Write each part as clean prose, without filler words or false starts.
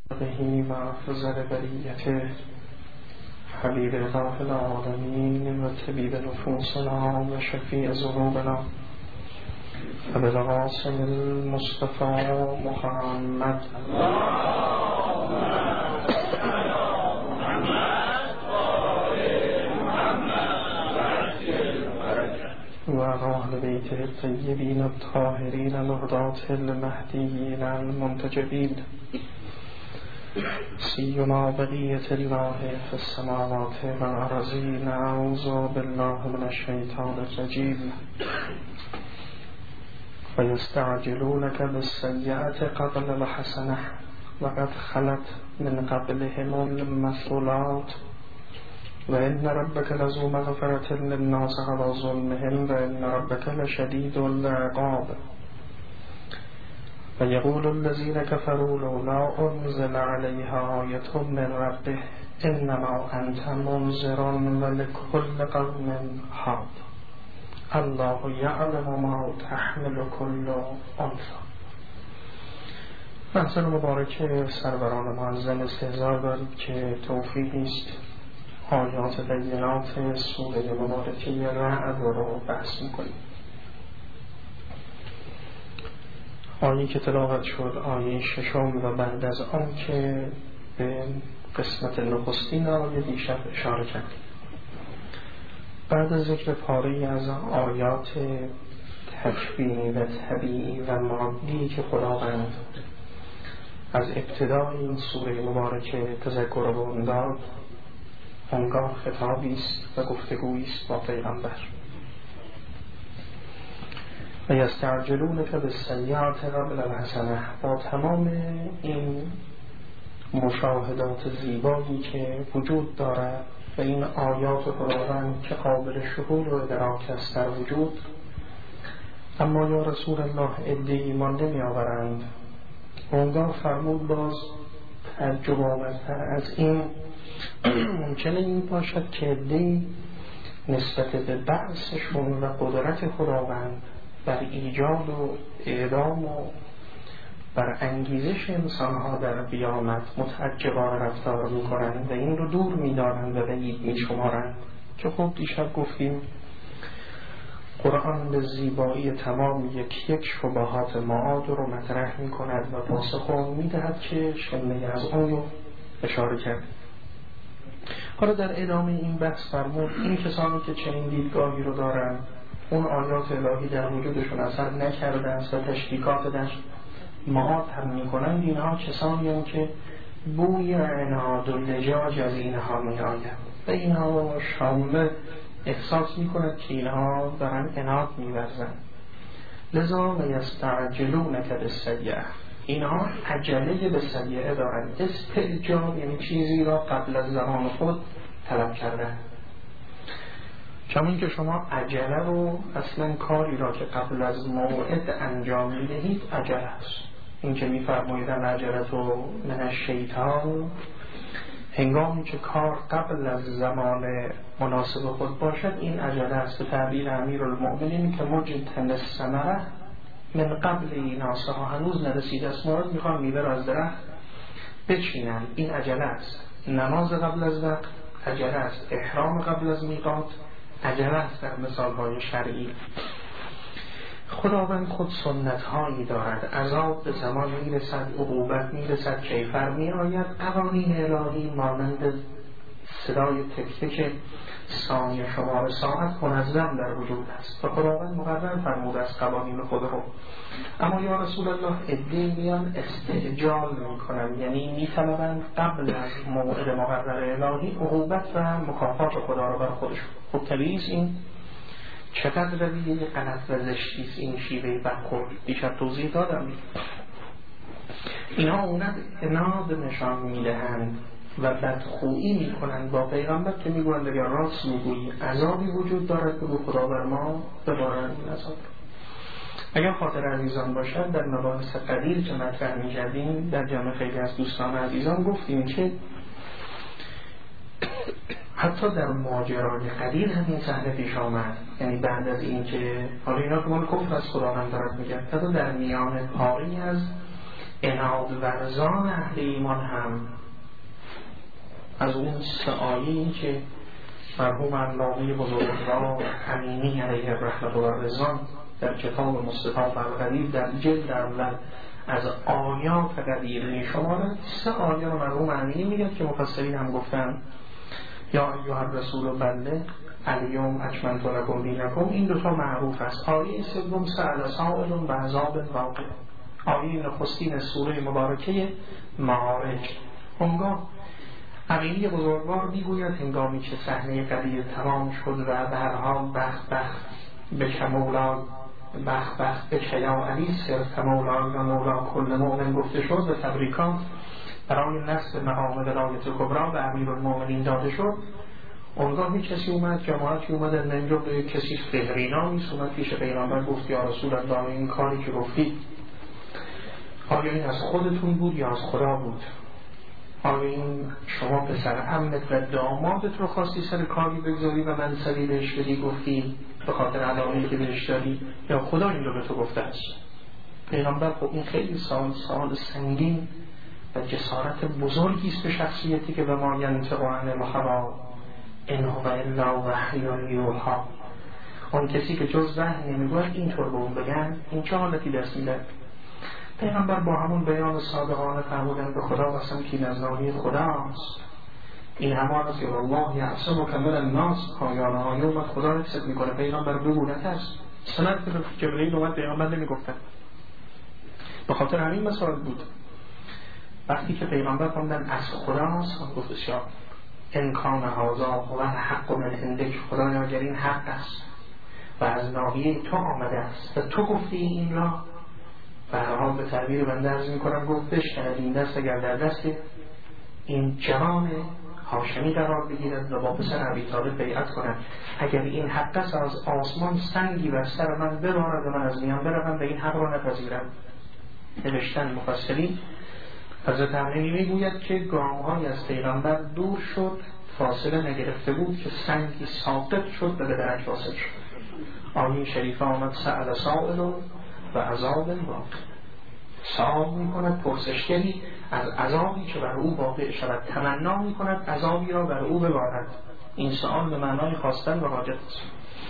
به و افضل بریته حبیب الله العالمین و طبیب نفوسنا و شفیع ذنوبنا و بالقاسم المصطفى محمد و اهل بیته الطیبین الطاهرین الهداة المهدیین المنتجبین سیما بقیة الله في السماوات والأرضین. اعوذ بالله من الشیطان الرجیم. ويستعجلونك بالسيئة قبل الحسنة وقد خلت من قبلهم المثلات وإن ربك لذو مغفرة للناس على ظلمهم وإن ربك لشديد العقاب. ويقول الذين كفروا لولا أنزل عليها آية من ربه إنما أنت منذر ولكل قوم حاد الله يعلم ما تحمل كل أنثى. محضر مبارک سروران معظم استحضار دارید که توفیقی است آیات بینات سوره مبارکه رعد رو بحث میکنیم. آیه که تلاوت شد آیه ششم و بعد از آن که به قسمت نخستین آیه دیشب اشاره کردیم. بعد از ذکر پاره‌ای از آیات تکوینی و طبیعی و مادی که خداوند از ابتدای این سوره مبارکه تذکر به آن داد، آنگاه خطابی است و گفتگویی است با پیغمبر. و یستعجلونک بالسیئة قبل الحسنة. با تمام این مشاهدات زیبایی که وجود دارد و این آیات خداوند که قابل شهود و ادراک است در وجود، اما یا رسول الله عده ایمان نمی آورند. آنگاه فرمود باز تعجب آورتر از این ممکنه این باشد که عده‌ای نسبت به بعثشون و قدرت خداوند بر ایجاد و اعدام و بر انگیزش انسانها در قیامت متعجبانه رفتار میکنند و این رو دور میدارند و بعید میشمارند. که خب دیشب گفتیم قرآن به زیبایی تمام یک شبهات معاد رو مطرح میکند و پاسخ رو میدهد که شمه از اون رو اشاره کرد. حالا در ادامه این بحث فرمود این کسانی که چنین دیدگاهی رو دارند، اون آیات الهی در وجودشون اثر نکرده است و تشریکات در معاد هم میکنند، اینها کسانی هم که بوی عناد و لجاج از اینها میآید و اینها شامل احساس میکنند که اینها دارن عناد میورزند. لذا و یستعجلونک بالسیئة، اینها عجله به سیئه دارند. استعجال یعنی چیزی را قبل از زمان خود طلب کردن. چون که شما عجله رو اصلا کاری را که قبل از موعد انجام میدهید عجله است. این که میفرمایدن عجله و من الشیطان، هنگامی که کار قبل از زمان مناسب خود باشد این عجله است. به تعبیر امیرالمؤمنین که مجتن الثمره من قبل ایناسها، هنوز نرسیده است مورد میخوان میوه را از درخت بچینن، این عجله است. نماز قبل از وقت عجله است. احرام قبل از میقات عجله است. در مثالهای شرعی خداوند خود سنت هایی دارد. عذاب به زمان میرسد، عقوبت میرسد، کیفر میآید. قوانین الهی مانند صدای تک تک ثانیه شمار ساعت منظم در وجود است و خداوند مقرر فرموده از قوانین خود رو. اما یا رسول الله عده‌ای میان استعجال میکنن، یعنی میطلبند قبل از موعد مقرر الهی عقوبت و مکافات خدا رو بر خودشون. خب طبیعی است این چقدر رویه غلط و زشتی است این شیوه برخورد. دیشب توضیح دادم اینها اونت عناد نشان میدهند و بدخویی میکنند با پیغمبر که میگویند اگر راست میگویی عذابی وجود دارد بگو خدا بر ما ببارد این عذاب. اگر خاطر عزیزان باشد در مباحث قدیر که مطرح می‌کردیم در جمع خیلی از دوستان عزیزان گفتیم که حتی در ماجرای قدیر همین صحنه پیش آمد. یعنی بعد از این که حالا اینا که مال کفر از خداوند دارد میگه، حتی در میان پاری از عناد ورزان اهل ایمان هم از اون سعایی که مرحوم علامه بزرگوار امینی علیه الرحمت و رضوان در کتاب مصطفی الغریب در جلد اول از آیات قدیر میشمارد. 3 آیه رو مرحوم امینی میگه که مفسرین هم گفتن یا ایها الرسول بلغ الیوم اکملت لکم دینکم. این 2 تا معروف است. آیه سوم سأل سائل بعذاب واقع، آیه نخستین سوره مبارکه معارج. اونگاه امینی بزرگوار میگوید هنگامی که صحنه قدیر تمام شد و به هر حال بخت به کمولا بخت به کیا علی سرت مولا و مولا کل مؤمن گفته شد و تبریکات برای نصب مقام ولایت کبرا به امیرالمومنین داده شد. اونگاه یک کسی اومد، جماعتی اومدن من جمله کسی فهرینامی اومد پیش پیغمبر گفت یا رسول الله این کاری که گفتی آیا این از خودتون بود یا از خدا بود؟ آیا این شما پسر عمت و دامادت رو خواستی سر کاری بگذاری و منصبی بهش بدی گفتی به خاطر علاقه‌ای که بهش داری، یا خدا این رو به تو گفته است؟ پیغمبر خب این خیلی سوال سنگین و جسارت بزرگی است به شخصیتی که به ما ینطق عن الهوی ان هو الا وحی یوحی. اون کسی که جز وحی نمیگوید اینطور به اون بگن این چه حالتی دست میده؟ پیغمبر با همون بیان صادقانه فرمودن به خدا قسم که نزدیکی خداست، این همان است که الله یعصمک من الناس، پایان آیه اومد خدا رو حفظ میکنه. پیغمبر بگو نترس. سند که جبرئیل اومد پیغمبر نمیگفتن، به خاطر همین مسائل بود. وقتی که پیغمبر فرمودن از خداست اون گفت بسیار ان کان هذا هو الحق من عندک، خدایا اگر این حق است و از ناحیه تو آمده است و تو گفتی این را، به هر حال به تعبیر بنده عرض میکنم گفت بشکند این دست اگر در دست این جوان هاشمی قرار بگیرد و با پسر ابی طالب بیعت کند، اگر این حق است از آسمان سنگی بر سر من ببارد و من از میان بروم به این حق را نپذیرم. نوشتن مفسرین حضرت امینی میگوید که گام‌های از پیغمبر دور شد، فاصله نگرفته بود که سنگی ساقط شد و به درک واصل شد. آیه شریفه آمد سأل سائل و عذاب واقع، سوال میکند پرسشگری از عذابی که بر او واقع شود، تمنا میکند عذابی را بر او ببارد. این سوال به معنای خواستن و حاجت است.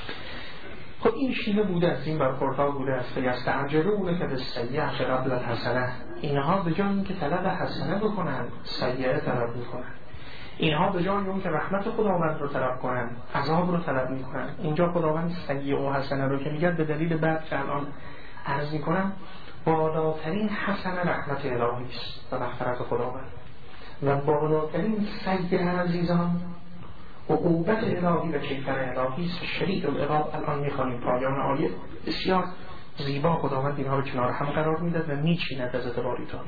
خب این شیوه بوده است، این برخوردها بوده است. یستعجلونک بالسیئة قبل الحسنه، اینها به جای اینکه طلب حسنه بکنند سیئه طلب میکنند. اینها به جای اون که رحمت خداوند رو طلب کنند عذاب رو طلب میکنند. اینجا خداوند سیئه و حسنه رو که میگه به دلیل بعد که الان عرض میکنم بالاترین حسنه رحمت الهی است و مغفرت خداوند، و بالاترین سیئه عزیزان عقوبت الهی و کیفر الهی است. شدید العقاب الان میخوانیم پایان آیه بسیار زیبا خداوند اینها رو کنار هم قرار میداد و میچیند از اعتباریتان.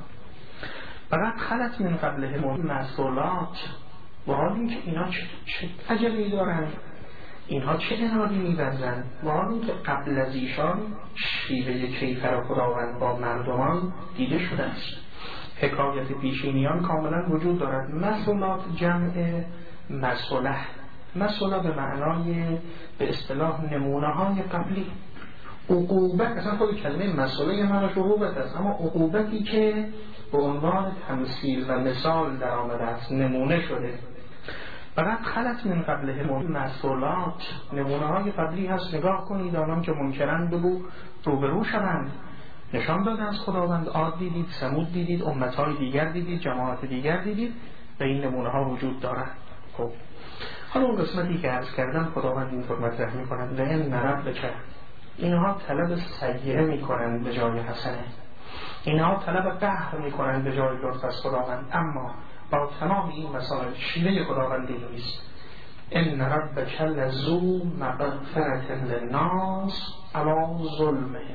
فقط خلت من قبلهم مسئولات، و حال این که اینا چه عجبی دارن، اینها چه انادی می‌ورزند، و حال این که قبل از ایشان شیوه کیفر خداوند با مردمان دیده شده است. حکایت پیشینیان کاملا وجود دارد. مسئولات جمع مسئوله، مسئوله به معنای به اصطلاح نمونه های قبلی. عقوبت اصلا خود کلمه مسئوله یه معناش عقوبت است، اما عقوبتی که به عنوان تمثیل و مثال در آمده است، نمونه شده. فقط خلت من قبلهم مسئولات، نمونه های قبلی هست. نگاه کنید آنان که منکرند بگو روبرو شوند. نشان داده از خداوند عاد دیدید، ثمود دیدید، امتهای دیگر دیدید، جماعت دیگر دیدید و این نمونه ها وجود دارند. خب حالا اون قسمتی که عرض کردم خداوند اینطور مطرح می‌کند لئن ربک، اینها طلب سیئه می‌کنند به جای حسنه، اینها طلب قهر می‌کنند به جای لطف از خداوند. اما با تمام این مسائل شیوه خداوندی نیست. ان ربک لذو مغفرة للناس علی ظلمهم،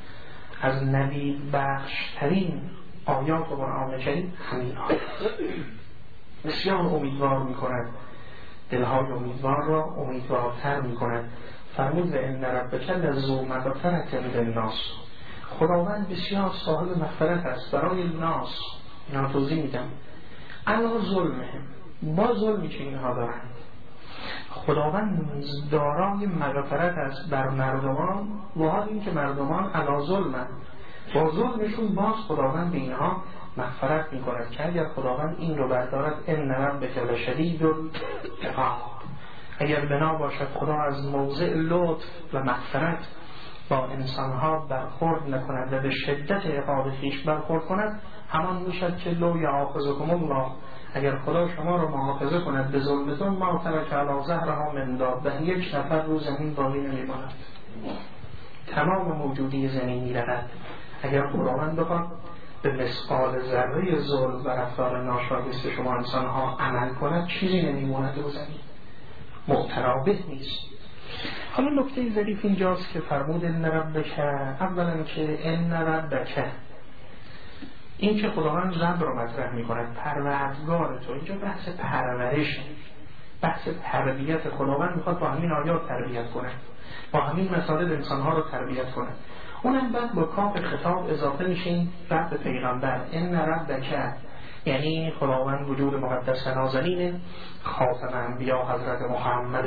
از نوید بخش ترین آیات قرآن کریم همین آیات بسیار امیدوار می‌کند، دلهای امیدوار را امیدوارتر می‌کند. فرمود ان ربک لذو مغفرة للناس، خداوند بسیار صاحب مغفرت است برای ناس. اینا توضیح میدم. علا ظلمهم، با ظلمی که اینها دارند خداوند دارای مغفرت است بر مردمان، و حال این که مردمان علا ظلمند با ظلمشون باز خداوند به اینها مغفرت میکند که اگر خداوند این رو بردارد ان ربک لشدید العقاب، اگر بنا باشد خدا از موضع لطف و مغفرت با انسانها برخورد نکند و به شدت عقاب خویش برخورد کند، همان میشد که لو یعاخذکم الله، اگر خدا شما رو مؤاخذه کند به ظلمتون، ما ترک علی ظهرها من دابة، یک نفر رو زمین باقی نمیماند، تمام موجودی زمین میرود. اگر خداوند بخواد به مثقال ذره ظلم و رفتار ناشایست شما انسانها عمل کند، چیزی نمیماند رو زمین، مترابط نیست. حالا نکته ظریف اینجاست که فرمود ان ربک، اولا که ان ربک، این که خداوند رب رو مطرح میکند، پروردگار تو، اینجا بحث پرورش، بحث تربیت. خداوند میخواد با همین آیات تربیت کنه، با همین مسائل انسانها رو تربیت کنه. اونم بعد با کاف خطاب اضافه میشه این رب پیغمبر، ان ربک، یعنی خداوند وجود مقدس نازنین خاتم انبیا حضرت محمد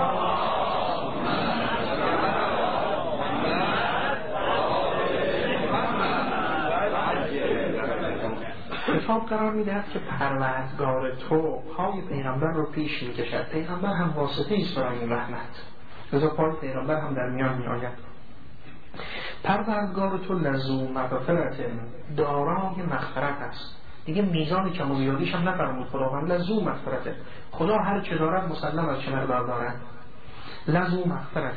خطاب قرار میدهد که پروردگار تو پای پیغمبر رو پیش میکشد. پیغمبر هم واسطه ایست برای این رحمت، لذا پای پیغمبر هم در میان میآید. پروردگار تو لذو مغفرت، دارای مغفرت است. دیگه میزان کم و زیادیش هم نفرمود خداوند، لذو مغفرت، خدا هر چه دارد مسلم از چه مقدار دارد. لذو مغفرت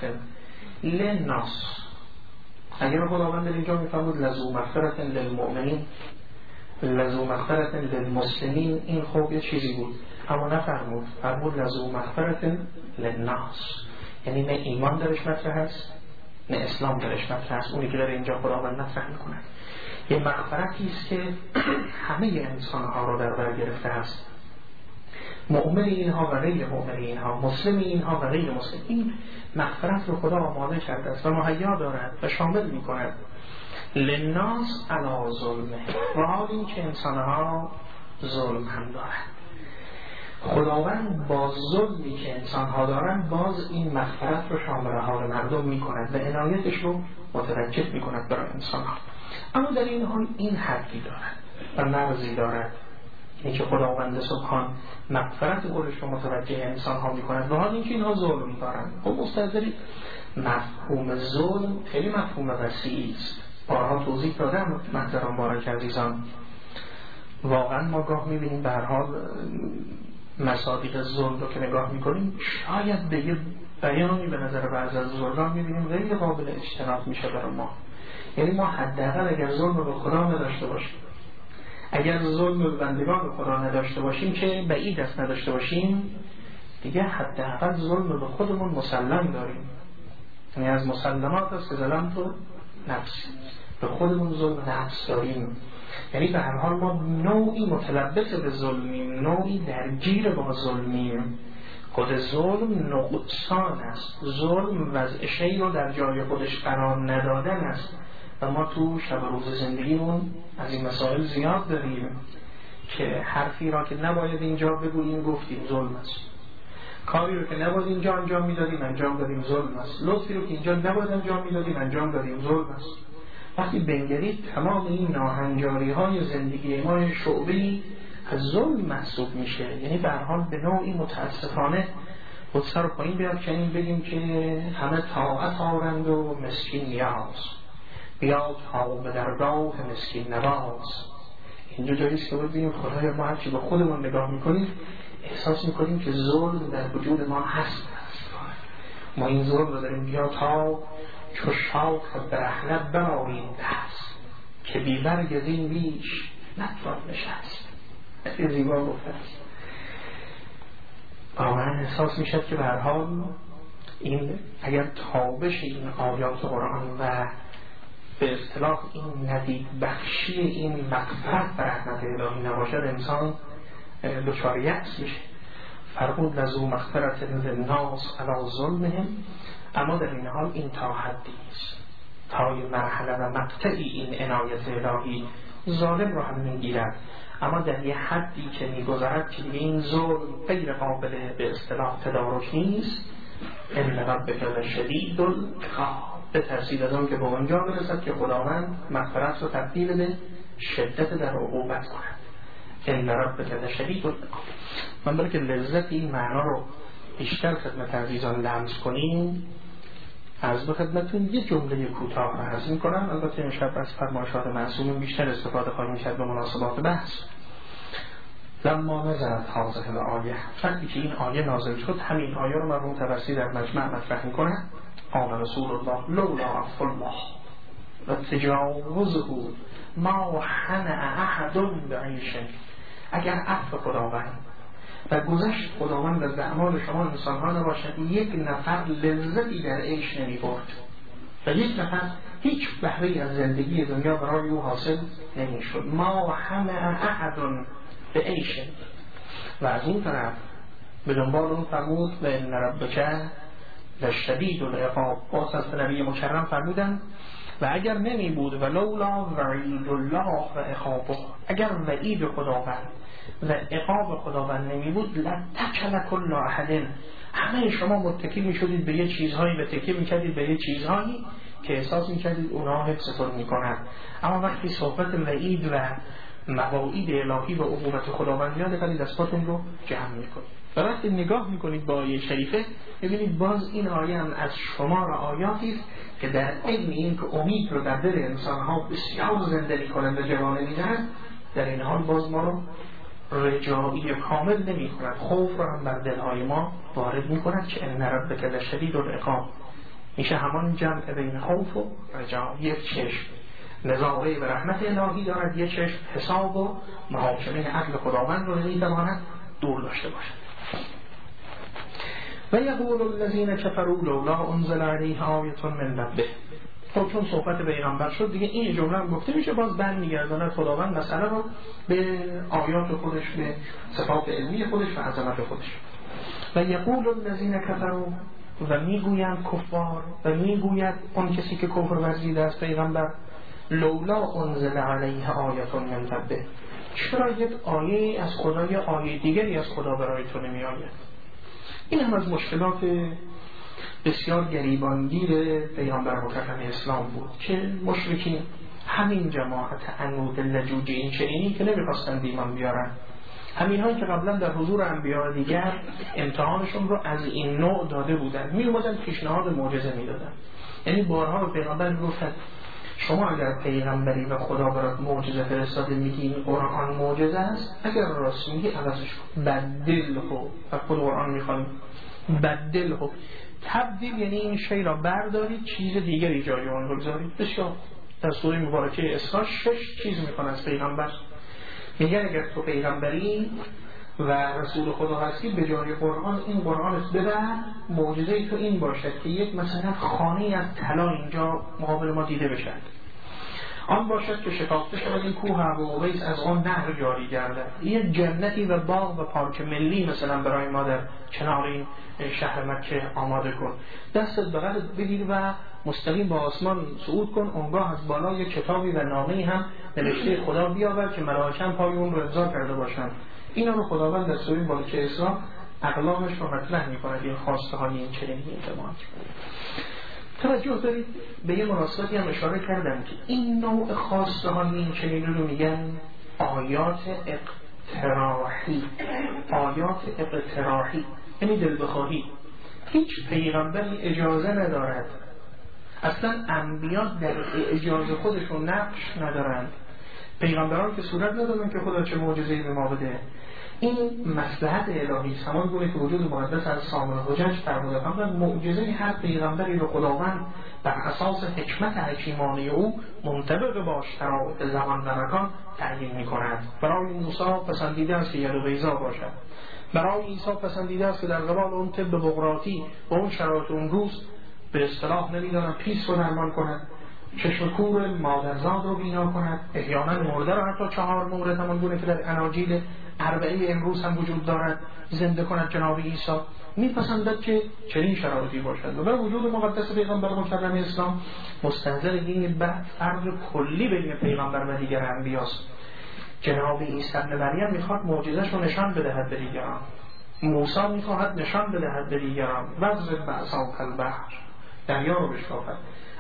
للناس، اگر خداوند در اینجا میفرمود لذو مغفرت للمؤمنین، لذو مغفرت للمسلمین، این خوب یه چیزی بود، اما نفرمود، فرمود لذو مغفرت للناس، یعنی نه ایمان درش مطرح هست نه اسلام درش مطرح هست. اونی که در اینجا خداوند مطرح میکنه یه مغفرتی است که همه انسانها رو در بر گرفته است، مؤمن اینها و غیر مؤمن اینها، مسلم اینها و غیر مسلم. این مغفرت رو خدا آماده کرده است و مهیا دارد و شامل میکند للناس علی ظلمه، و حال این که انسانها ظلم هم دارند. خداوند با ظلمی که انسانها دارند باز این مغفرت رو شامل حال مردم میکند و عنایتش رو متوجه میکند برای انسانها. اما در این حال این حدی دارد و مرزی دارد، اینکه خداوند سبحان مغفرت قولش رو متوجه انسانها میکند و حال اینکه اینها ظلم دارند. خب مستحضرید مفهوم ظلم خیلی مفهوم وسیعی است، بارها توضیح دادم محترم بارک عزیزان. واقعا ما گاه میبینیم به هر حال مصادیق ظلم رو که نگاه میکنیم، شاید به یه بیانی به نظر بعضی از بزرگان میبینیم غیر قابل اجتناب میشه برای ما. یعنی ما حداقل اگر ظلم رو به خدا نداشته باشیم، اگر ظلم به بندگان به خدا نداشته باشیم که بعید است نداشته باشیم، دیگه حداقل ظلم رو به خودمون مسلم داریم. یعنی از مسلمات است که ظلم تو نفس، به خودمون ظلم نفس داریم. یعنی به هر حال ما نوعی متلبس به ظلمیم، نوعی درگیر با ظلمیم. خود ظلم نقصان است، ظلم وضع شیء رو در جای خودش قرار ندادن است و ما تو شب و روز زندگیمون از این مسائل زیاد داریم که حرفی را که نباید اینجا بگوییم گفتیم ظلم است، کاری رو که نباید اینجا انجام میدادیم انجام دادیم ظلم است، لطفی رو که اینجا نباید انجام میدادیم انجام دادیم ظلم است. وقتی بنگرید تمام این ناهنجاری های زندگی ما شعبه‌ای از ظلم محسوب میشه. یعنی به هر حال به نوعی متاسفانه خود سر و پایین بیاد که این بگیم که همه طاعت آورند و مسکین نیاز، بیاد تا به درگاه مسکین نواز. اینجا جاییست که ببینیم خدای ما هرچی به خودمون نگاه میکنیم احساس میکنیم که ظلم در وجود ما هست. ما این ظلم رو داریم، بیا تا چو شاخ برهنه برآییم دست، که بی برگ از این بیش نتوان نشست. خیلی زیبا گفته است. واقعا احساس میشد که به هر حال این اگر تابش این آیات قرآن و به اصطلاح این ندید بخشی این مغفرت و رحمت الهی نباشد، انسان دچار یأس میشه. فرمود لذو مغفرت للناس علی ظلمهم، اما در این حال این تا حدی است، تا این مرحله و مقطعی این عنایت الهی ظالم رو هم میگیرد، اما در یه حدی که میگذرد که دیگه این ظلم غیر قابل به اصطلاح تدارک نیست. ان ربک لشدید العقاب، بترسید از آن که به آنجا برسد که خداوند مغفرت رو تبدیل به شدت در عقوبت کند. ان ربک لشدید العقاب. من برای که لذت این معنا رو بیشتر خدمت عزیزان لمس کنیم، از به خدمتون یه جمله کوتاه عرض می‌کنم. البته امشب از فرمایشات معصومین بیشتر استفاده خواهیم کرد به مناسبات بحث. لما نزلت هذه الآیه، وقتی که این آیه نازل شد، همین آیه رو مرحوم طبرسی در مجمع مطرح می‌کنه. قال رسول الله لولا عفو الله و تجاوزه ما حنع احد بعیش. اگر عفو خداوند و گذشت خداوند از اعمال شما انسان‌ها نباشد، یک نفر لذتی در عیش نمی‌برد و یک نفر هیچ بهره‌ای از زندگی دنیا برای او حاصل نمی‌شد. ما حنع احد بعیش. و از این طرف به دنبال اون فرمود و ان ربک لشدید العقاب. باز از نبی مکرم فرمودن و اگر نمی بود ولولا وعید الله و عقابه، اگر وعید خداوند و عقاب خداوند نمی بود لتکل کل احد، همه شما متکی می شدید به یه چیزهایی و تکیه می کردید به یه چیزهایی که احساس می کردید اونها حفظتون می کنند. اما وقتی صحبت وعید و مواعید الهی و عقوبت خداوند یاد کنید، دستاتون رو جمع می کنید. و وقتی نگاه می کنید با آیه شریفه ببینید باز این آیه هم از شمار آیاتی است که در عین این که امید رو در دل انسان‌ها بسیار زنده می‌کنند و جوانه می‌دهند، در این حال باز ما رو رجایی کامل نمی‌کند، خوف رو هم بر دل‌های ما وارد می‌کند که ان ربک لشدید العقاب. میشه همان جمع بین خوف و رجا. یک چشم نظاره به رحمت الهی دارد، یک چشم حساب و محاکمه عدل خداوند رو نمی‌تواند دور داشته باشد. و یقول الذین کفروا لولا انزل علیه آیة من ربه. خب چون صحبت پیغمبر شد دیگه این جمله هم گفته میشه، باز برمیگرداند خداوند مسئله رو به آیات خودش، به صفات علمی خودش و عظمت خودش. و یقول الذین کفروا، و میگویند کفار و میگوید اون کسی که کفر ورزیده است پیغمبر، لولا انزل علیه آیة من ربه، چرا یک آیه از خدا یا آیه دیگری از خدا برای تو نمی آید؟ این هم از مشکلات بسیار گریبانگیر پیامبر مکرم اسلام بود که مشرکین همین جماعت عنود لجوج این چنینی که نمیخواستند ایمان بیارن، همین هایی که قبلا در حضور انبیاء دیگر امتحانشون رو از این نوع داده بودن، می اومدن پیشنهاد معجزه میدادن. یعنی بارها به پیغمبر میگفتن شما اگر پیغمبری و خدا برات معجزه فرستاده میگی قرآن معجزه است، اگر راست میگی عوضش کن، بدلهو. و خود قرآن میخوانیم بدلهو، تبدیل یعنی این شی را بردارید چیز دیگری جای اون بگذارید. بسیار در سوره مبارکه اسراء 6 چیز میخوان از پیغمبر، میگن اگر تو پیغمبری و رسول خدا هستی به جای قرآن این قرآن ببر، معجزه تو این باشد که یک مثلا خانه از طلا اینجا مقابل ما دیده بشد، آن باشد که شکافته شود این کوه ابوقبیس از آن نهر جاری گردد، یک جنتی و باغ و پارک ملی مثلا برای ما در کنار این شهر مکه آماده کن، دستت بغلت بگیر و مستقیم با آسمان صعود کن، اونگاه از بالا یک کتابی و نامه‌ای هم نوشته خدا بیاور که ملائکه هم پای اون رو امضا کرده باشند. اینا رو خداوند در سوره مبارکه اسراء اقلامش رو مطرح می‌کند، این خواسته های این چنین اعتماد. توجه دارید به یه مناسبتی هم اشاره کردم که این نوع خواسته های این چنین رو میگن آیات اقتراحی. آیات اقتراحی یعنی دل بخواهی. هیچ پیغمبری اجازه ندارد، اصلا انبیا در اجازه خودشون نقش ندارند، پیغمبران که صورت ندارن که خدا چه معجزه‌ای به ما بده. این مصلحت الهی است، همان گونه که وجود مقدس از سامر حجج فرموده فرمودن معجزه هر پیغمبری رو خداوند بر اساس حکمت حکیمانه او منطبق با شرایط زمان و مکان تعیین می‌کند. برای موسی پسندیده است که ید و بیضا باشد، برای عیسی پسندیده است که در قبال اون طب بقراطی و اون شرایط اون روز به اصطلاح نمی‌دونم پیس رو درمان کند، چشم کور مادرزاد رو بینا کند، احیانا مرده رو حتی 4 مورد همان گونه که در اناجیل اربعه امروز هم وجود دارد زنده کند جناب عیسی. میپسندد که چنین شرایطی باشد و بر وجود مقدس پیغمبر مکرم اسلام مستنظر این فرق کلی بین پیغمبر و دیگر انبیاست. جناب عیسی ابن مریم میخواد معجزه‌اش رو نشان بدهد به دیگران، موسی میخواهد نشان بدهد به دیگران، وضرب بعصاک البحر، دریا رو بشکافد.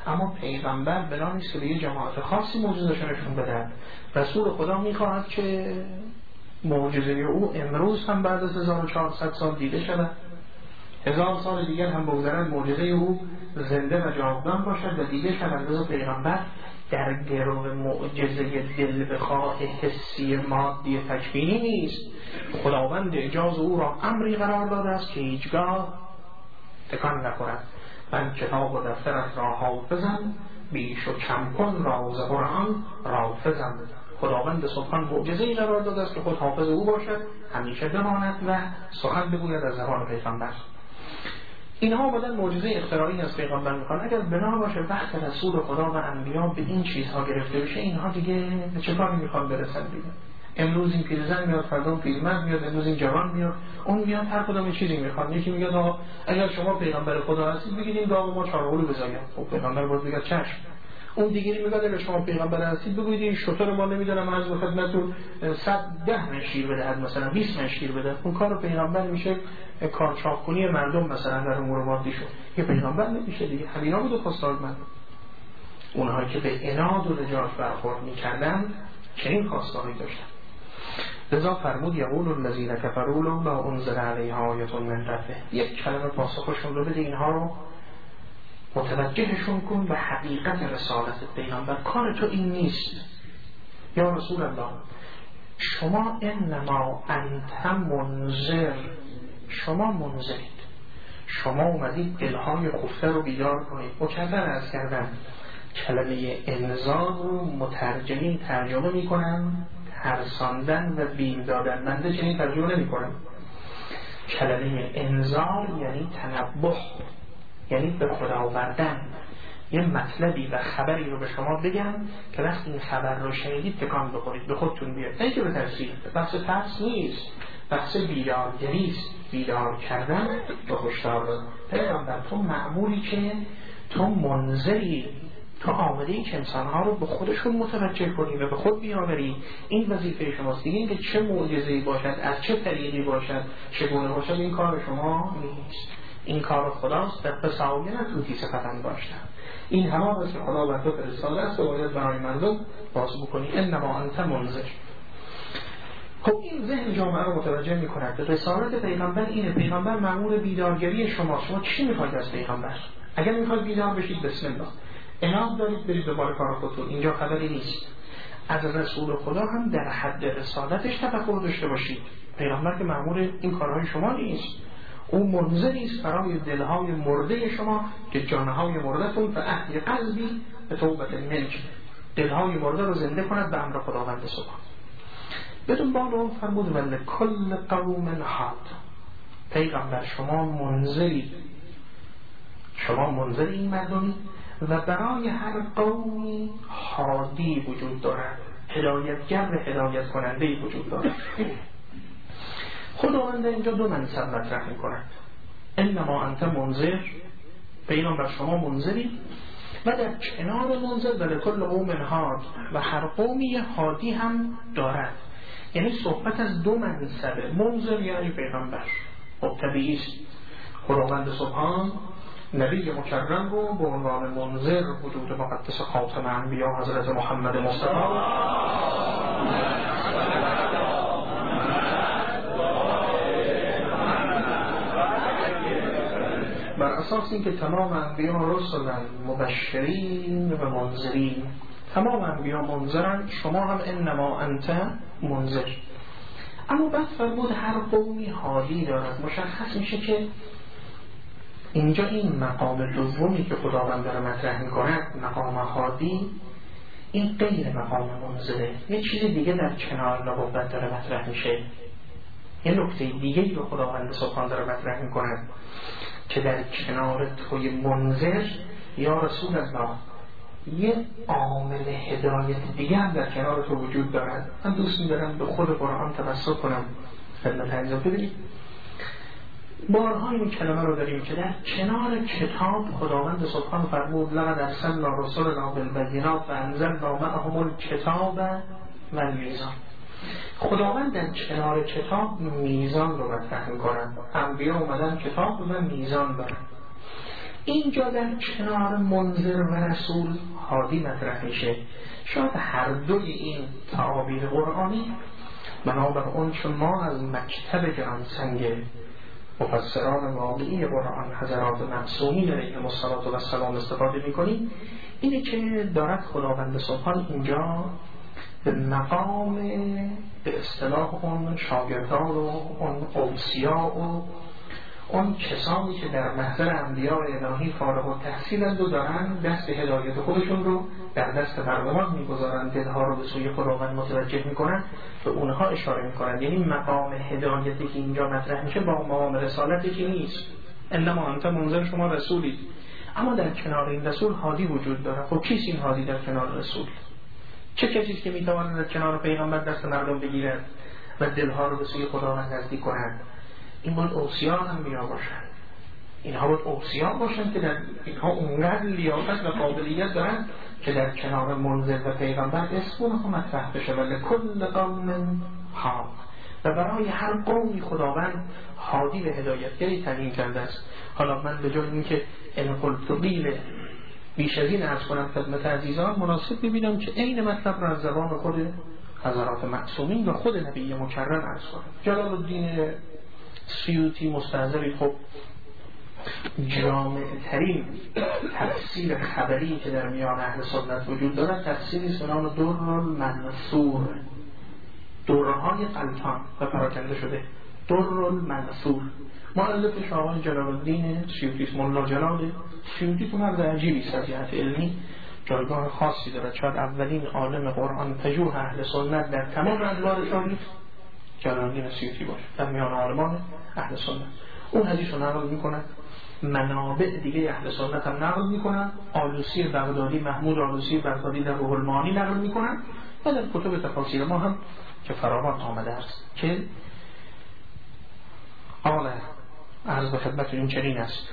اما پیغمبر بنا نیست که به یه جماعت خاصی معجزه‌شو نشون بدن. رسول خدا میخواهد که معجزه او امروز هم بعد از 1400 سال دیده شود، 1000 سال دیگر هم بگذرد معجزه او زنده و جاودان باشد و دیده شود. لذا پیغمبر در گرو معجزه دل بخواه حسی مادی تکوینی نیست. خداوند اجاز او را امری قرار داده است که هیچگاه تکان نخورد. من کتاب و دفترت را حافظم، بیش و کم کن راز قرآن رافظم. خداوند سبحان معجزه‌ای قرار داده است که خود حافظ او باشد، همیشه بماند و سخن بگوید از زبان پیغمبر. اینها بودن معجزه اختراعی از پیغمبر میخوان. اگر بنا باشه وقت رسول خدا و انبیا به این چیزها گرفته بشه، اینها دیگه به چه کاری میخوان برسن دیگه؟ امروز این پیرزن میاد، فردا اون پیرمرد میاد، امروز این جوان میاد، اون میاد، هر کدوم چیزی میخوان. یکی میگه آقا اگر شما پیغمبر خدا هستید بگید این گاو ما چاره‌گلو بزاید. خب پیغمبر باید بگه چشم. اون دیگری میگه اگر شما پیغمبر هستید بگویید این شتر ما نمیدونم از خدمتتون 110 من شیر بدهد، مثلا 20 من شیر بده. اون کار پیغمبر میشه کارچاکنی مردم مثلا در امور مادی شد. یه پیغمبر نمیشه دیگه. همینا بود خواستار من. اونهایی که به عناد و نجات برخورد میکردن چنین خواستاری داشتن. لذا فرمود یقول الذین کفروا لولا انزل علیه آیة من ربه. یک کلمه پاسخشون رو بده، اینها رو متوجهشون کن به حقیقت رسالت پیغمبر. کار تو این نیست یا رسول الله، شما انما انت منذر، شما منذرید، شما اومدید دلهای خفته رو بیدار کنید. مکرر عرض کردن کلمه انذار رو مترجمین ترجمه میکنن ترساندن و بیم دادن. بنده چنین ترجمه نمی کنم. کلمه انذار یعنی تنبه، یعنی به خود آوردن. یه مطلبی و خبری رو به شما بگم که وقتی این خبر رو شنیدید تکان بخورید، به خودتون بیاد. نه که به ترسید، بحث ترس نیست، بحث بیدارگری است. بیدار کردن به هشدار دادن. پیغمبر تو مأموری که تو منذری، تو آمده‌ای که انسان‌ها رو به خودشون متوجه کنی و به خود بیاوری. این وظیفه شماست. دیگه اینکه چه معجزه‌ای باشد، از چه طریقی باشد، چگونه باشد، این کار شما نیست. این کار خداست. در قصاوی نتوتی صفتن باشتن. این همه است که خدا بر تو فرستاده است و باید برای مردم باز بکنی. انما انت منذر. خب این ذهن جامعه رو متوجه می‌کند. رسالت پیغمبر اینه. پیغمبر مأمور بیدارگری شما. شما چی می‌خواید از پیغمبر؟ اگر می‌خواید بیدار بشید بسم الله. عناد دارید برید دنبال کار خودتون. اینجا خبری نیست. از رسول خدا هم در حد رسالتش تفکر داشته باشید. پیغمبر که مأمور این کارهای شما نیست. اون منذری است برای دلهای مرده شما که جانهای مرده‌تون به عهد قلبی به توبت منک، دلهای مرده رو زنده کند به امر خداوند سبحان. بدون بالو فرمود ولی کل قوم حاد. پیغمبر شما منذری، شما منذری این مردمی و برای هر قومی هادی وجود دارد، هدایتگر و هدایت کننده وجود دارد. خداوند اینجا دو منصب مطرح می‌کند. انما انت منذر، پیغمبر شما منذری و در کنار منذر ولی کل قوم هاد، و هر قومی هادی هم دارد. یعنی صحبت از دو منصبه. منذر یعنی پیغمبر. خب طبیعی است خداوند سبحان نبی مکرم رو به عنوان منذر وجود مقدس خاتم انبیا حضرت محمد مصطفی بر اساس اینکه تمام انبیا رسولن مبشرین و منذرین، تمام انبیا منذرن، شما هم انما انت منذر. اما بعد فرمود هر قومی هادی دارد. مشخص میشه که اینجا این مقام دومی که خداوند داره مطرح میکند، مقام هادی، این غیر مقام منذره. یه چیز دیگه در کنار نبوت داره مطرح میشه. یه نکته دیگه رو خداوند سبحان داره مطرح میکند که در کنار توی منذر یا رسول الله یه عامل هدایت دیگه هم در کنار تو وجود دارد. من دوست می‌دارم به خود قرآن توسل کنم خدمت حضرت ببینید. بارها این کلمه رو داریم که در کنار کتاب خداوند سبحان فرمود لقد ارسلنا رسلنا بالبینات و انزلنا معهم الکتاب و المیزان. خداوند در کنار کتاب میزان رو مطرح می‌کند. انبیا اومدن کتاب و میزان دارن. اینجا در کنار منذر و رسول هادی مطرح میشه. شاید هر دوی این تعابیر قرآنی بنابر اون چون ما از مکتب گرانسنگ مفسران واقعی قرآن حضرات معصومین علیهم السلام استفاده میکنیم، اینه که دارد خداوند سبحان اینجا به مقام به اصطلاح اون شاگردان و اون اوصیا و اون کسانی که در محضر انبیاء الهی فارغ التحصیلند و دارن دست هدایت خودشون رو در دست مردمان میگذارن، دلها رو به سوی خداوند متوجه میکنن، به اونها اشاره میکنن. یعنی مقام هدایتی که اینجا مطرح میشه با مقام رسالتی که نیست. انما انت منذر، شما رسولید، اما در کنار این رسول هادی وجود داره. خب کیست این هادی در کنار رسول؟ چه کسیست که میتواند در کنار پیغمبر دست مردم بگیرد و دلها رو به سوی خداوند نزدیک کنند؟ این باید اوصیا هم بیا باشن. اینها باید اوصیا باشن که در اینها اونقدر لیاقت و قابلیت دارن که در کنار منذر و پیغمبر اسم اونها مطرح بشه. ولی کل قوم هاد، و برای هر قومی خداوند هادی و هدایتگری تعیین کرده است. حالا من به جای اینکه ان قلت قیل بیش از این عرض کنم خدمت عزیزان، مناسب ببینم که عین مطلب را از زبان خود حضرات معصومین و خود نبی مکرم عرض کنم. جلال الدین سیوطی مستحضری خب جامع ترین تفسیر خبری که در میان اهل سنت وجود دارد تفسیری به نام در المنثور، درهای غلطان و پراکنده شده، در المنثور. مؤلفش آقای جلال الدین سیوطی، مولا جلال سیوطی تو مرد عجیبی است، از جهت علمی جایگاه خاصی دارد. شاید اولین عالم قرآن پژوه اهل سنت در تمام ادوار تاریخ جلال الدین سیوطی باشه در میان عالمان اهل سنت. اون حدیث رو نقل میکنن، منابع دیگه اهل سنت هم نقل میکنن. آلوسی بغدادی، محمود آلوسی بغدادی در روح المعانی نقل میکنن و در کتب تفاسیر ما هم که فراوان آمده است که قال عرض به خدمت این چنین است: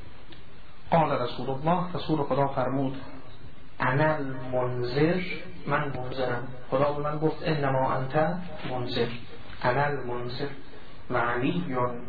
قال رسول الله، رسول خدا فرمود: انا المنذر، من منذرم. خدا به من گفت انما انت منذر، انا المنذر و علی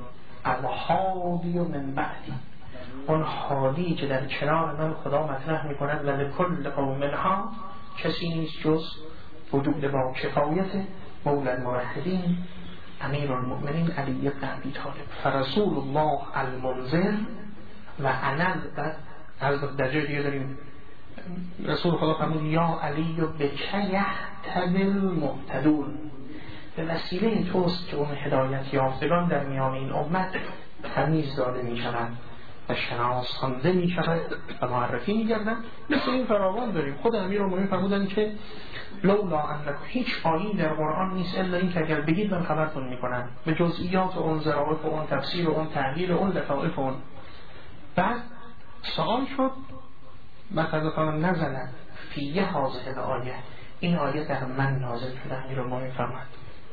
الهادی من بعدی، اون هادی که در کنار من خدا مطرح میکند. و لکل قوم ها، کسی نیست جز وجود با کفایت مولا الموحدین امیر المؤمنین علی بن ابی طالب. فرسول الله المنذر و انا، از در جای دیگه داریم رسول خدا فرمود یا علی بک یهتدی المهتدون، به وسیله توست که اون هدایت یافتگان در میان این امت تمیز داده می شوند و شناسانده می شوند و معرفی می گردن. مثل این فراوان داریم. خود امیرالمومنین فرمودن که لولا انک، هیچ آیی در قرآن نیست الا این که اگر بگید من خبرتون می کنم به جزئیات اون، ظرافت اون، تفسیر اون، تحلیل اون، لطائف اون. بعد سوال شد مثلا نزلت فی هذه الآیه، این آیه در من نازل شده. امیرالمومنین فرمود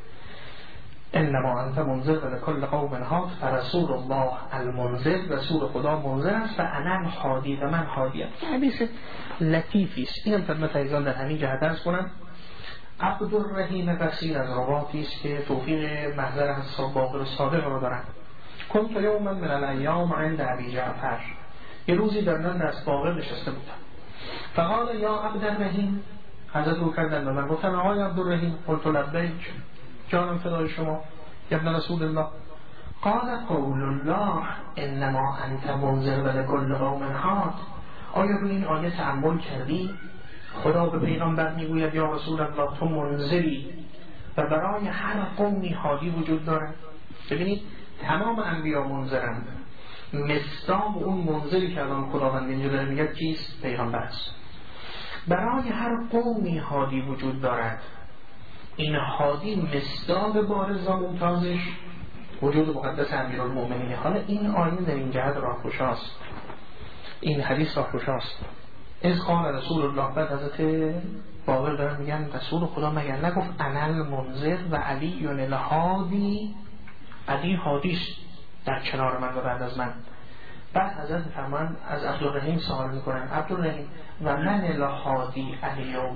انما انت منذر و لکل قوم هاد، فرسول الله المنذر، رسول خدا منذر است و انا الهادی، و من هادی ام. حدیث لطیفی است. اینم خدمت عزیزان در همین جهت عرض کنم. عبدالرحیم قصیر از رواتی است که توفیق محضر حساب باقر صادق رو دارن. کنت یوما من الایام عند ابی جعفر، یه روزی در من دست باقر نشسته بودم. فقال یا عبدالرحیم، حضرت رو کردن به من گفتن آقای عبدالرحیم. قلت لبیک، جانم فدای شما یا ابن رسول الله. قال قول الله انما انت منذر و لکل قوم هاد، آیا روی این آیه تأمل کردی؟ خدا به پیغمبر میگوید یا رسول الله تو منذری و برای هر قومی هادی وجود دارد. ببینید تمام انبیا منذرند. مصداق اون منذری که الان خداوند اینجا داره میگه کیست؟ پیغمبر است. برای هر قومی هادی وجود دارد. این هادی مصداق بارز و ممتازش وجود مقدس امیرالمؤمنین. حالا این آیه در این جهت راهگشاست، این حدیث راهگشاست. از قال رسول الله، بعد حضرت باقر دارن میگن رسول خدا مگر نگفت انا المنذر و علی الهادی، علی هادیش در کنار من و بعد از من. بعد حضرت فرمان از عبدالرحیم سوال میکنن عبدالرحیم و من الهادی الیوم،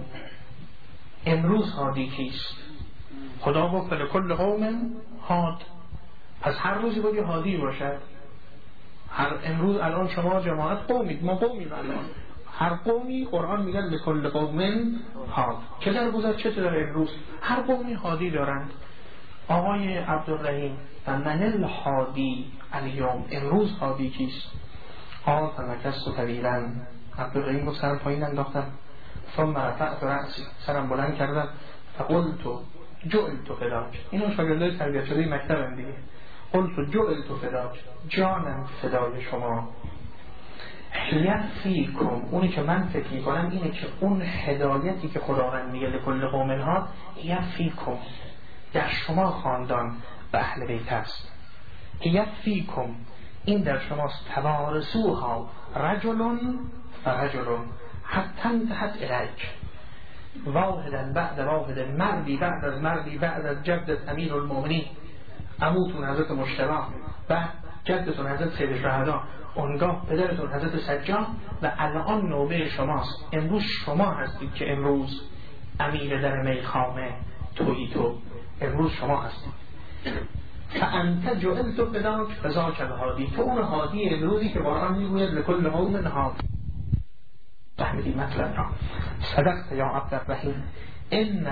امروز هادی کیست؟ خدا گفت لکل قوم هاد، پس هر روزی باید هادی باشد. امروز الان شما جماعت قومید، ما قومیم الان، هر قومی قرآن میگن لکل قوم هاد، چه در گذشته چه در امروز هر قومی هادی دارند. آقای عبدالرحیم و من الهادی الیوم، امروز هادی کیست؟ قال فمکثت طویلا، عبدالرحیم گفت سرم پایین انداختم، ثم رفعت رأسی، سرم بلند کردم، فقلت جعلت فداک، اینو شاگردای تربیت شده مکتبم دیگه، قلت جعلت فداک، جانم فدای شما. یفیکم، اونی که من فکر میکنم اینه که اون هدایتی که خداوند میگه لکل قوم هاد، یفیکم در شما خاندان و اهل بیت است. یفیکم این در شماست، توارثوها رجل فرجل حتی انتهت الیک، واحدا بعد واحد، مردی بعد از مردی، بعد از جدت امیر المؤمنین، عموتون حضرت مجتبی، بعد جدتون حضرت سید شهدا، اونگاه پدرتون حضرت سجاد، و الان نوبه شماست. امروز شما هستید که امروز امیر در میخانه تویی تو، امروز شما هستید. فانت جعلت فداک فذاک الهادی، تو اون هادی امروزی که قرآن میگوید لکل قوم هاد. فهمیدی مطلب را؟ صدقت یا عبدالرحیم، ان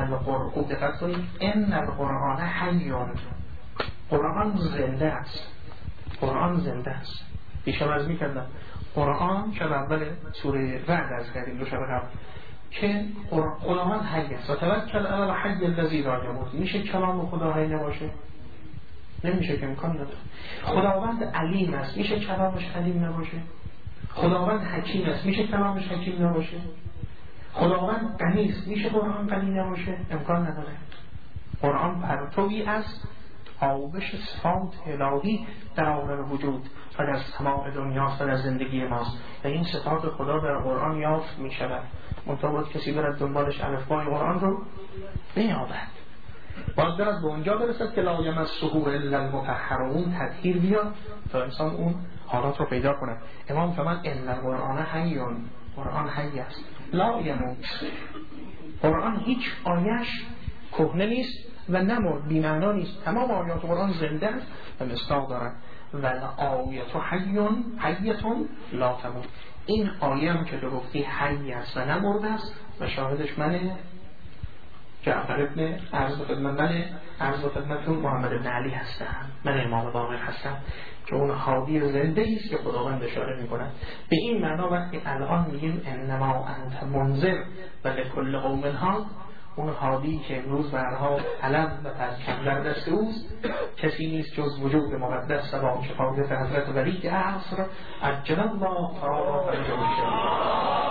القرآن حی، قرآن زنده است، قرآن زنده است. بیشتر از میکردم قرآن شب اول سوره رعد از کردیم دو شب قبل که خداوند حی است و توکل علی الحی الذی لا یموت. میشه کلام خدا حی نباشه؟ نمیشه که، امکان نداره. خداوند علیم است، میشه کلامش علیم نباشه؟ خداوند حکیم است، میشه کلامش حکیم نباشه؟ خداوند غنی است، میشه قرآن غنی نباشه؟ امکان نداره. قرآن پرتویی است، آبش صفات الهی در عالم وجود و در سماع دنیاست و در زندگی ماست و این صفات خدا در قرآن یافت می شود. منطقه باید کسی برد دنبالش الفبای قرآن رو نیابد، باید برد به اونجا برسد که لا یمسه الا المطهرون، تطهیر بیاد تا انسان اون حالات رو پیدا کنه. امام فرمان ان القرآن حی، قرآن حی است لا یموت، قرآن هیچ آیش کهنه نیست و نمرد، بی‌معنا نیست، تمام آیات قرآن زنده است و مصداق دارند. و آیت حیتون لا تموت، این آیه هم که تو گفتی حی است و نمرده است و شاهدش منه جعفر ابن عرض خدمتون محمد ابن علی هستم، من امام باقر هستم که اون هادی زنده است که خداوند اشاره میکنه. به این معنا وقتی الان میگیم انما انت منذر و لکل قوم هاد، اون هادی که امروز برها علم و پرچم در دست اوست کسی نیست جز وجود مقدس و با شفاعت حضرت ولی عصر عجل الله تعالی فرجه.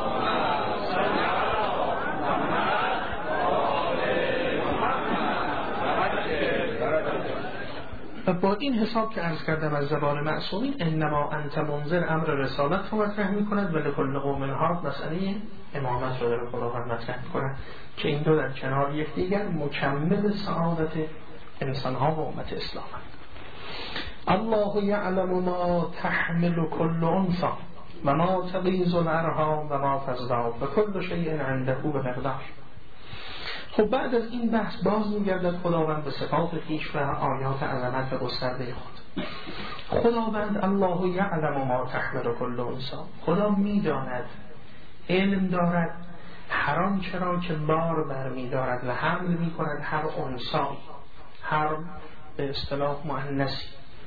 و با این حساب که عرض کردم از زبان معصومین، انما انت منذر امر رسالت رو مطرح می کند و لکل قوم هاد مسئله امامت رو در خداوند مطرح می کند که این دو در کنار یکدیگر مکمل سعادت انسان ها و امت اسلام هست. الله یعلم ما تحمل کل انثی و ما تغیض الارحام و ما تزداد و کل شیء عنده بمقدار. خب بعد از این بحث باز می‌گردد خداوند به صفات خویش و آیات عظمت گسترده خود. خداوند الله یعلم ما تحمل کل انثی، خدا می‌داند، علم دارد هر آنچه را که بار برمی‌دارد و حمل می‌کند هر انثی، هر به اصطلاح مؤنثی.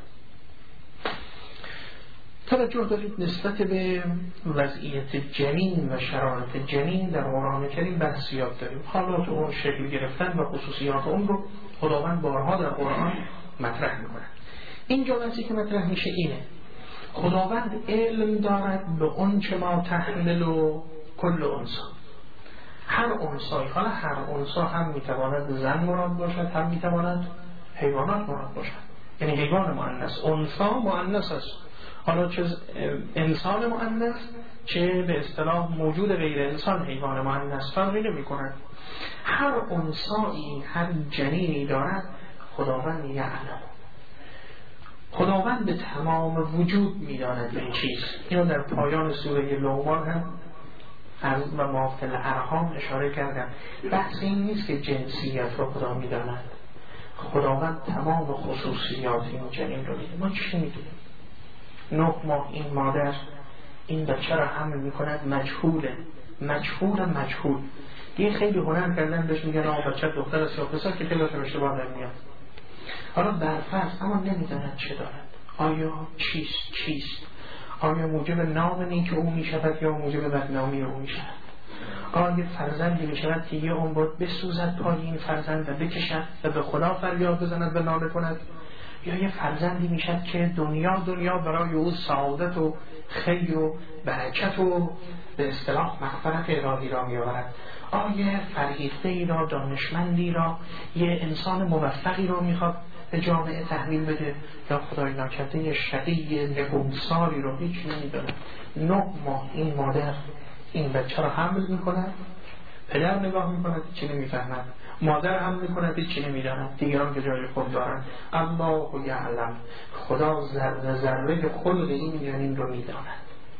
توجه دارید نسبت به وضعیت جنین و شرایط جنین در قرآن کریم بحثیات داریم، حالات اون شکل گرفتن و خصوصیات اون رو خداوند بارها در قرآن مطرح میکنه. اینجا بحثی که مطرح میشه اینه خداوند علم دارد به اون چه ما تحمل و کل انثی، هر انثی، حالا هر انثی هم میتواند زن مراد باشد هم میتواند حیوانات مراد باشد، یعنی حیوان مؤنث، انثی مؤنث است، حالا چه انسان مؤنث چه به اصطلاح موجود غیر انسان حیوان مؤنث فرقی نمی‌کند. هر انثی هر جنینی دارد خداوند یعلم، خداوند به تمام وجود می‌داند به این چیز. اینو در پایان سوره لقمان هم از و ما فی الارحام اشاره کردم. بحث این نیست که جنسیت رو خدا می‌داند، خداوند تمام خصوصیات این جنین رو می‌داند. ما چی می‌دونیم؟ 9 ماه این مادر این بچه را حمل میکند، مجهول. یه خیلی هنر کردن بهش میگن آقا بچه دختر است یا پسر که خیلی اشتباه نمیاد. حالا برفرض اما نمیداند چه دارد، آیا چیست، آیا موجب نام نیک او میشود یا موجب بدنامی او میشود، آیا فرزندی میشود که یه عمر بسوزد پای این فرزند و بکشد و به خدا فریاد بزند و ناله کند، یا یه فرزندی میشد که دنیا برای او سعادت و خیر و برکت و به اصطلاح مغفرت الهی را میآورد، آیا فرهیخته ای را، دانشمندی را، یه انسان موفقی را میخواد به جامعه تحویل بده، یا خدای ناکرده شقی نگونساری رو هیچ نمیدونه. 9 ماه این مادر این بچه را حمل میکنه، پدر نگاه میکنه چی نمیفهمد، مادر هم میکند چی نمیداند، دیگران که جای خود دارند. الله یعلم، خدا ذره خلق این جنین رو میداند،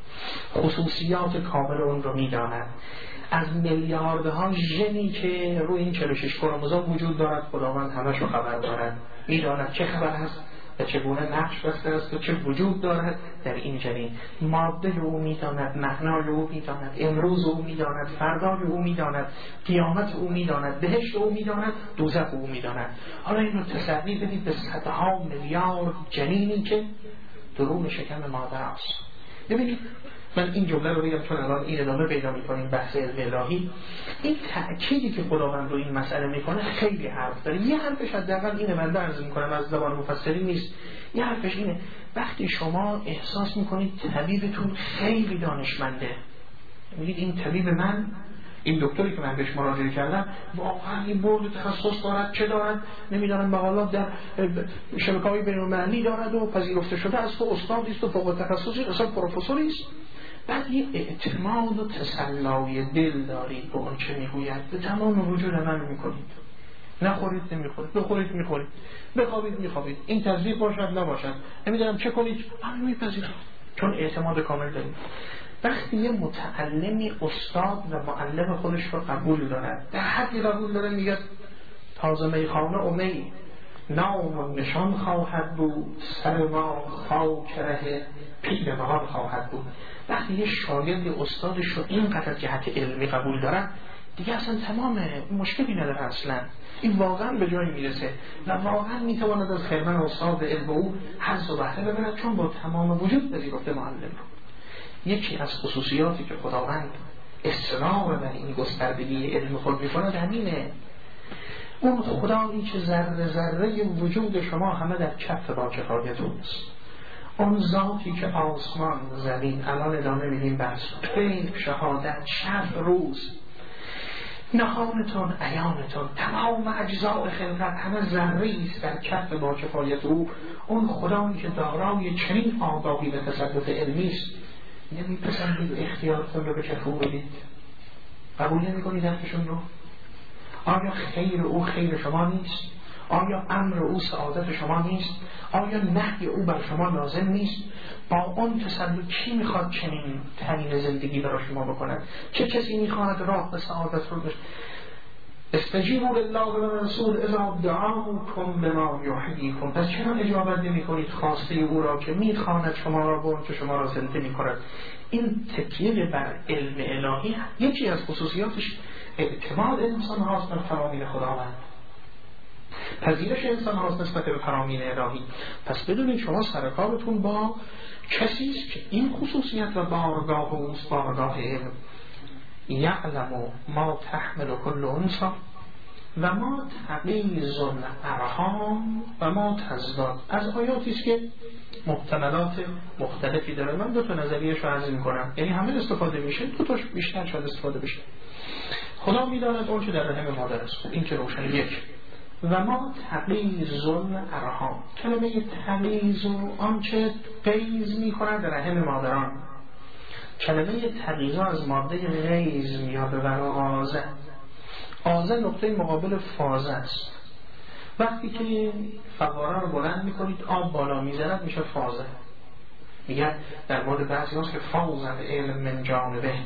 خصوصیات کامل اون رو میداند. از میلیاردها ژنی که روی این 46 کروموزوم وجود دارد خداوند همش رو خبر دارد، میداند چه خبر هست و چگونه نقش بسته است و چه وجود دارد در این جنین. ماده او میداند، معنای او میداند، امروز او میداند، فردای او میداند، قیامت او میداند، بهشت او میداند، دوزخ او میداند. حالا این رو تصویر بدید به صدها میلیارد جنینی که درون شکم مادر است. ببینید من این جمله رو بگم چون الان این ادامه پیدا می‌کنیم بحث علم الهی. این تأکیدی که خداوند رو این مسئله میکنه خیلی حرف داره. یه حرفش حداقل اینه، من عرض میکنم از زبان مفسرین نیست، یه حرفش اینه وقتی شما احساس میکنید طبیبتون خیلی دانشمنده، میگید این طبیب من، این دکتری که من بهش مراجعه کردم واقعا این برد تخصص دارد، چه دارد نمیدونم، مقالات در شبکه‌های بین‌المللی دارد و پذیرفته شده است و استادی است و فوق تخصصی، اصلا پروفسوری است. بعد یه اعتماد و تسلای دل دارید به اون چه میگوید، به تمام وجود عمل میکنید. نخورید نمیخورید، بخورید میخورید، بخوابید میخوابید، این تزریق باشد نباشد، نمیدونم چه کنید، همین میپذیرید چون اعتماد کامل دارید. وقتی یه متعلمی استاد و معلم خودش رو قبول دارد، در حدی قبول داره میگه تازه میخانه و می نام و نشان خواهد بود، سر ما خاکره پیر بهار خواهد بود. وقتی یه شاگرد استادش رو اینقدر جهت علمی قبول دارن دیگه اصلا تمامه، مشکلی نداره، اصلا این واقعا به جایی میرسه و واقعا میتواند از خدمت استاد علم او حظ و بهره ببرد چون با تمام وجود پذیرفته معلم رو. یکی از خصوصیاتی که خداوند اصرار بر این گستردگی علم خود میکنه همینه. اون خدایی که ذره ذره وجود شما همه در کف با کفایتونست، اون ذاتی که آسمان زمین، الان ادامه میدیم بحث غیب شهادت شب روز نهانتون عیانتون تمام اجزاء خلقت همه ذره‌ای است در کف با کفایت او. اون خدایی که دارای چنین آگاهی و تصرف علمی است، نمیپسندید اختیارتون رو به کفو بدید، قبول نمی‌کنید حرفشون رو؟ آیا خیر او خیر شما نیست؟ آیا امر او سعادت شما نیست؟ آیا نهی او بر شما لازم نیست؟ با اون تسلط کی میخواد چنین تعیین زندگی برای شما بکند؟ چه کسی میخواهد راه به سعادت رو بشه؟ استجیبوا لله و رسول اذا دعاکم بما یحییکم. پس چرا اجابت نمی‌کنید خواسته او را که میخواند شما را به اون که شما را زنده می‌کند؟ این تکیه بر علم الهی یکی از خصوصیاتش اعتماد انسان هاست بر فرامین خداوند، پذیرش انسان هاست نسبت به فرامین الهی. پس بدونید شما سرکارتون با کسی است که این خصوصیت و بارگاه اوست، بارگاه علم. یعلم ما تحمل کل انثی و ما تغیض الارحام و ما تزداد. از آیاتی است که محتملات مختلفی داره. من 2 نظریه‌اش رو عرض می‌کنم، یعنی همه استفاده میشه، 2 تاش بیشتر شاید استفاده بشه. خدا می‌داند اون چه در رحم مادر است، این که روشن. 1 و ما تغیض الارحام، کلمه تغیض و آنچه غیظ می‌کند در رحم مادران، کلمه تغیض از ماده غیظ میاد و آزه. آزه نقطه مقابل فازه است. وقتی که فواره رو بلند میکنید آب بالا میزند میشه فازه. میگن در مورد بعضی هاست که فازن علم من جانبه،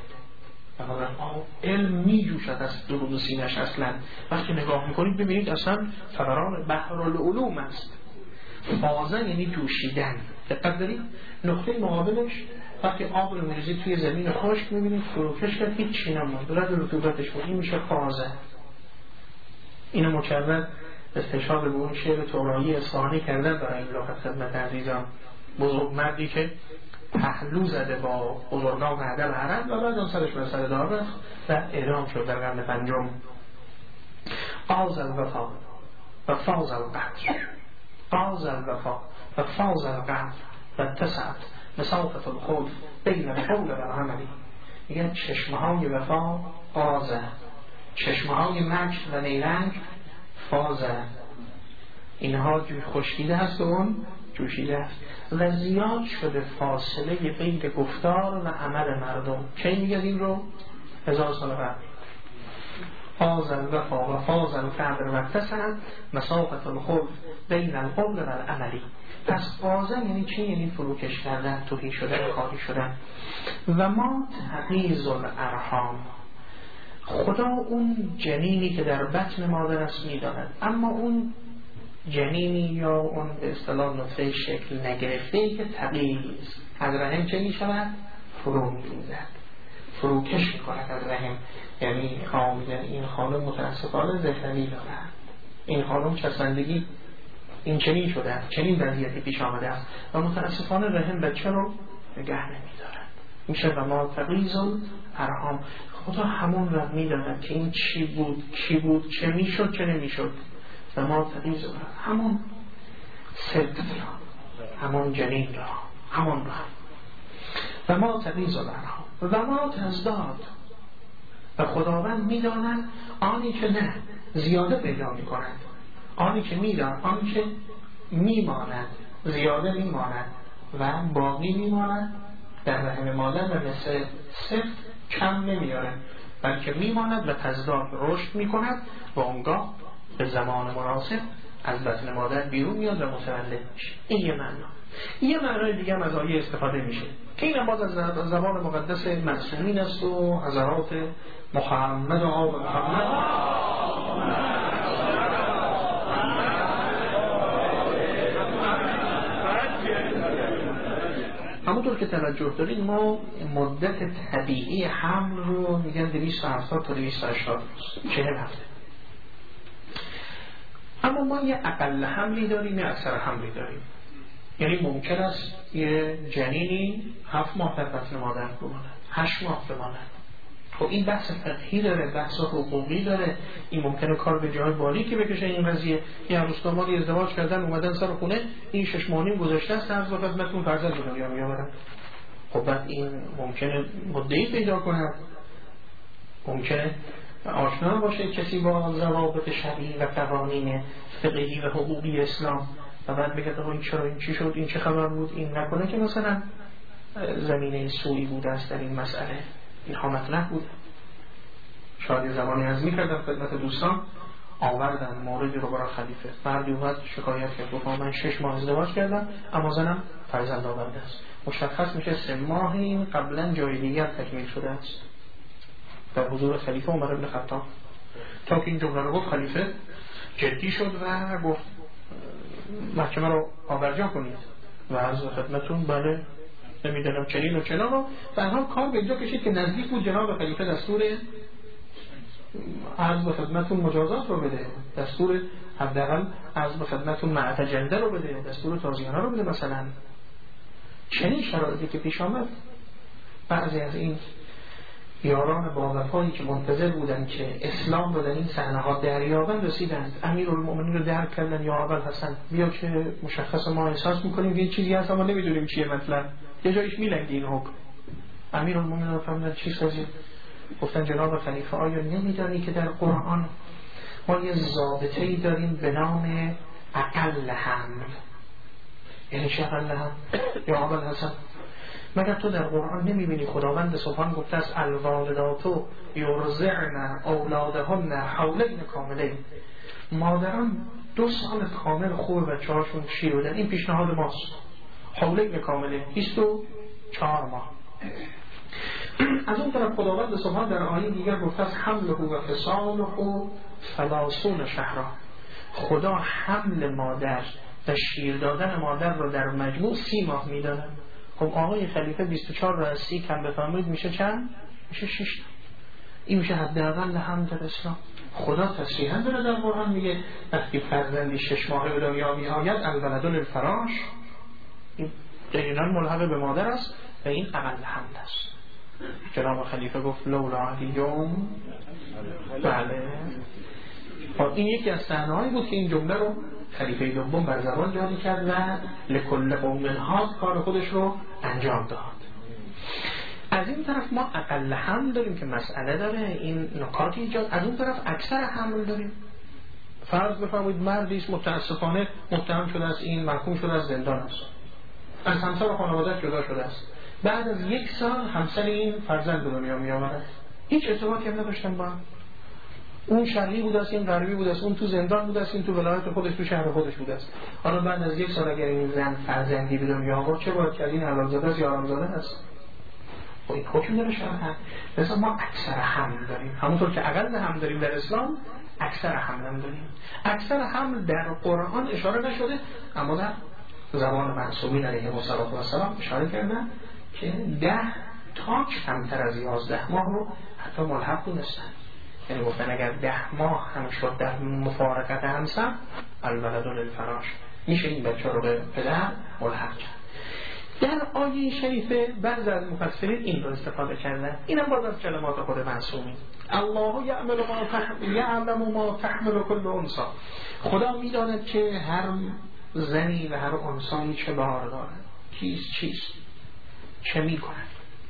علم میجوشد از درون سینش. اصلا وقتی نگاه میکنید ببینید اصلا فوران بحر العلوم است. فازه یعنی جوشیدن. دقت دارید نقطه مقابلش وقتی آب رو میریزید توی زمین خشک میبینید فروکش کرد هیچ نموند رد رطوبتش بود، این میشه فازه. اینو مکرر استشهاد به اون شعر تورایی اصفهانی کردن برای این لغت خدمت عزیزان. بزرگ مردی که پهلو زده با بزرگان ادب عرب و بعد اون سرش به سر دار رفت و اعدام شد در قرن پنجم. قاز الوفا و فاز القدر، قاز الوفا و فاز القدر و اتسعت مسافة الخلف بین القول و العملی. میگن چشمهای وفا قازه، چشمهای مجد و نیرنگ فازه، اینها خشکیده هست و اون جوشیده است و زیاد شده فاصله بین گفتار و عمل مردم. کی میگه این رو؟ 1000 سال قبل. فاز الوفا و فاز القدر و اتسعت مسافة الخلف بین القول و العملی. پس فازه یعنی چی؟ یعنی فروکش کردن، تهی شدن، خالی شدن. و ما تغییز الارحام، خدا اون جنینی که در بطن مادر است میداند، اما اون جنینی یا اون به اصطلاح نطفه شکل نگرفته‌ای که تغییز از رحم چه می شود؟ فرو می ریزد، فروکش می کند از رحم. یعنی این خانم متاسفانه ذهنی دارد، این خانم چسبندگی این چنین شده است، چنین وضعیتی پیش آمده است و متاسفانه رحم بچه رو نگه نمی‌دارد. میشه و ما تغییز الارحام، خدا همون را می‌داند که این چی بود، کی بود، چه میشد، چه نمیشد. و ما تغییز همون صدق را، همون جنین را، همون را. و ما تغییز الارحام و ما تزداد، و خداوند می‌داند آنی که نه زیاده پیدا می‌کند، آنی که می‌داند، آنی که میماند، زیاده میماند و باقی میماند در رحم مادر و مثل صفر کم نمیاره، بلکه میماند و تزداد رشد میکند و اونگاه به زمان مناسب از بطن مادر بیرون میاد و متولد میشه. این یه معنا. یه معنای دیگه هم از آیه استفاده میشه که این باز از زبان مقدس معصومین است و حضرات محمد و آل محمد. همونطور که توجه دارید ما مدت طبیعی حمل رو میگن 270 تا 280 روز، 40 هفته. اما ما یه اقل حملی داریم، یه اکثر حملی داریم. یعنی ممکن است یه جنینی 7 ماه در بطن مادر بماند، 8 ماه بماند. خب این بحث فقهی داره، بحث حقوقی داره. این ممکنه کار به جای باریکی بکشه این قضیه. یه عروس دامادی ازدواج کردن اومدن سر خونه، این 6 ماهی گذشته است از خدمتتون فرزند رو دنیا میآورن. خب بعد این ممکنه مدعی پیدا کنه، ممکنه آشنا باشه کسی با ضوابط شرعی و قوانین فقهی و حقوقی اسلام و بعد بگه آقا این چرا، این چی شد، این چه خبر بود. این نکنه که مثلا زمینه سوئی بوده است در این مسئله، اینها مطرح بود. شاید زمانی از میکردم خدمت دوستان، آوردن موردی رو برای خلیفه، فردی اومد شکایت کرد، گفت من 6 ماه ازدواج کردم اما زنم فرزند آورده است. مشخص میشه 3 ماه این قبلا جای دیگر تکمیل شده است در حضور خلیفه عمر بن خطاب. تا که این جمله رو گفت خلیفه جدی شد و گفت محکمه رو آورجا کنید و از خدمتون بله نمیدونم چنین و چنان رو برها کار به اینجا کشید که نزدیک بود جناب خلیفه دستور عرض به خدمتون مجازات رو بده، دستور حداقل عرض به خدمتون معتجنده رو بده، دستور تازیانه رو بده. مثلا چنین شرایطی که پیش آمد، بعضی از این یاران با وفایی که منتظر بودن که اسلام رو در این صحنه ها دریابن رسیدند، امیرالمومنین رو درک کردن، یا اول حسن بیا که مشخص ما احساس میکنیم که این چیزی هست اما نمیدونیم چیه، مطلب یه جایش میلنگه این حکم. امیرالمومنین رو فهمیدن چی سازی؟ گفتن جناب خلیفه آیا نمیدانی که در قرآن ما یه ضابطه‌ای داریم به نام اقل حمل؟ یعنی چه اقل حمل؟ یا اول حسن مگر تو در قرآن نمیبینی خداوند سبحان گفته است الوالداتو یرضعن اولادهن حولین کاملین، مادران 2 سال کامل خوب بچه‌هاشون شیر بدن. این پیشنهاد ماست، حولین کاملین 24 ماه. از اون طرف خداوند سبحان در آیه دیگر گفته است حمله و فصاله 30 شهرا، خدا حمل مادر و شیر دادن مادر رو در مجموع 30 ماه میدادن. خب آقای خلیفه 24 رو از 30 کم بفرمایید میشه چند؟ میشه 6. این میشه حداقل حمل در اسلام. خدا تصریحا داره در قرآن میگه وقتی فرزندی 6 ماه به دنیا میآید الولد للفراش، این دقیقاً ملحق به مادر است و این اقل حمل است. جناب خلیفه گفت لولا علیوم، بله. این یکی از صحنه‌هایی بود که این جمله رو خلیفه دوم بر زبان جاری کرد و لکل قوم هاد کار خودش رو انجام داد. از این طرف ما اقل حمل داریم که مسئله داره، این نکاتی ایجاد. از اون طرف اکثر حمل داریم. فرض بفرمایید مردی است متاسفانه متهم شده است، این محکوم شده از زندان است، از همسر و خانواده‌اش جدا شده است، بعد از 1 سال همسر این فرزند به دنیا میآورد، هیچ ارتباطی هم نداشتن با هم. اون شرقی بوده است، این غربی بوده است، اون تو زندان بوده است، این تو ولایت خودش تو شهر خودش بوده است. حالا بعد از 1 سال اگر این زن فرزندی به دنیا آورد، چه باید کرد؟ این حلال‌زاده است یا حرام‌زاده است؟ این حکم داره شرعاً. مثلا ما اکثر حمل داریم، همونطور که اقل حمل داریم در اسلام، اکثر حمل هم داریم. اکثر حمل در قرآن اشاره نشده، اما در زمان معصومین علیهم السلام اشاره کردن که 10 تا کمتر از 11 ماه رو حتی ملحق دونستن. یعنی گفتن اگر 10 ماه هم شد در مفارقت همسر الولد للفراش، میشه این بچه رو به پدر ملحق کرد. در آیه شریفه بعضی از مفسرین این رو استفاده کردن، اینم باز از کلمات خود معصومین. الله یعلم ما تحمل کل انثی، خدا میداند که هر زنی و هر انثایی چه بار دارد، چیست چه میکنه.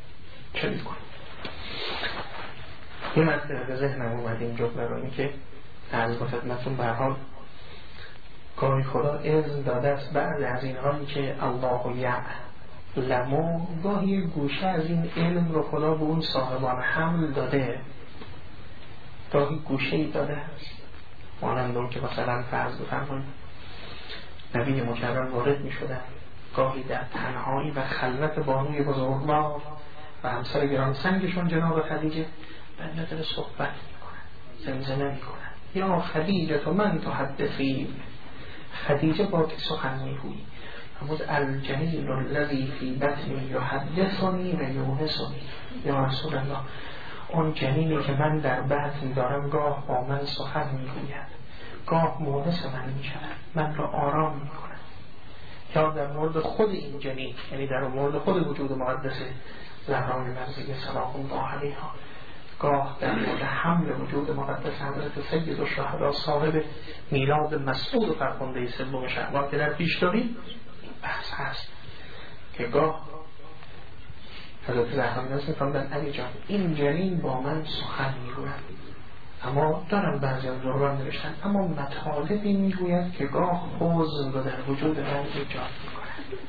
این مطلب به ذهنم اومد این جمله رو، این که از خدمتتون به هر حال گاهی خدا اذن داده است بعد از اینهایی که الله یعلم، گاهی گوشه از این علم رو خدا به اون صاحبان حمل داده، گاهی گوشه‌ای داده است. مانند اون که مثلا فرض بفرمایید نبی مکرم وارد می شدن گاهی در تنهایی و خلوت بانوی بزرگوار و همسر گران سنگشون جناب خدیجه بندر صحبت می کنن، زمزمه می کنن یا خدیجه تو من تحدثی، خدیجه با که سخن می گویی، همون الجلیل الذی فی بطنی یحدثنی و یونسنی، یا رسول الله اون جنینی که من در بطن دارم گاه با من سخن می گوید، گاه مونس من می شود، من را آرام می کند. یا در مورد خود این جنین، یعنی در مورد خود وجود مقدس زهرا مرضیه سلام الله علیها، گاه در مورد حمل وجود مقدس حضرت سید الشهدا صاحب میلاد مسعود و فرخنده سوم شهبان که در پیش داریم بحث هست که گاه حضرت زهرا مرضیه فرمودن علی جان این جنین با من سخن میگوید، اما دارم بعضی از دوران نوشتن اما مطالبی میگوید که گاه حزن رو در وجود من ایجاد میکنه.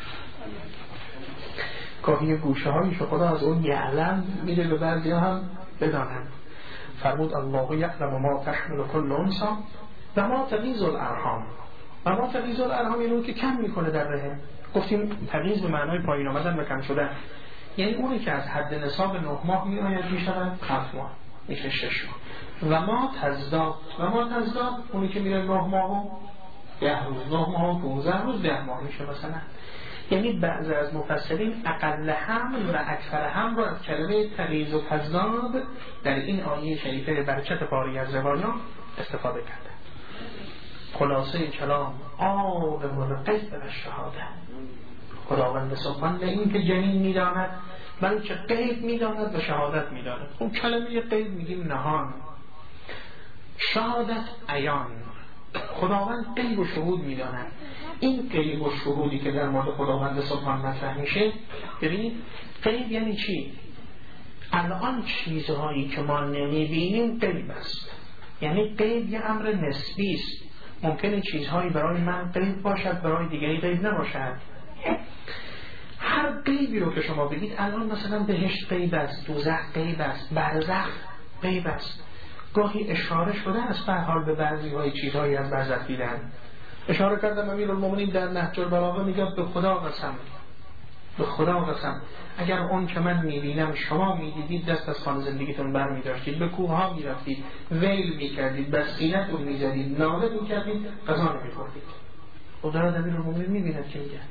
گاهی گوشه هایش خدا از اون یعلم میده به بعضی هم بدانند. فرمود الله یعلم ما تحمل کل انثی و ما تغیض الارحام، و ما تغیض الارحام یعنی اون که کم میکنه در رحم. گفتیم تغیض به معنای پایین آمدن و کم شدن، یعنی اونی که از حد نصاب 9 ماه میآید میشود 7 ماه، میشه 6 ماه. و ما تزداد اونی که میره 9 ماه و 10 روز، 9 ماه و 15 روز 10 ماه میشه مثلا. یعنی بعضی از مفسرین اقل حمل و اکثر حمل رو از کلمه تغیض و تزداد در این آیه شریفه برچت پاری از روایات استفاده کرده. خلاصه کلام عالم الغیب و شهاده، خداوند سبحان نه این که جنین میداند بلکه غیب میداند و شهادت میداند. اون کلمه غیب میگیم نهان، شهادت عیان. خداوند غیب و شهود میداند. این غیب و شهودی که در مورد خداوند سبحان مطرح میشه، ببینید غیب یعنی چی؟ الان چیزهایی که ما نمیبینیم غیب است. یعنی غیب یه امر نسبی است. ممکنه چیزهایی برای من غیب باشد، برای دیگری غیب نباشد. هر غیبی رو که شما بگید، الان مثلا بهشت غیب است، دوزخ غیب است، برزخ غیب است. گاهی اشاره شده است به حال به بعضی های چیزهایی از برزخ دیدن. اشاره کردم امیرالمومنین در نهج البلاغه میگه به خدا قسم اگر اون که من میبینم شما میدیدید دست از خانه زندگیتون بر میداشتید، به کوه ها میرفتید، ویل میکردید، بر سینتون میزدید، ناله میکردید، غذا نمیخوردید. دارد امیرالمومنین میبیند که میگن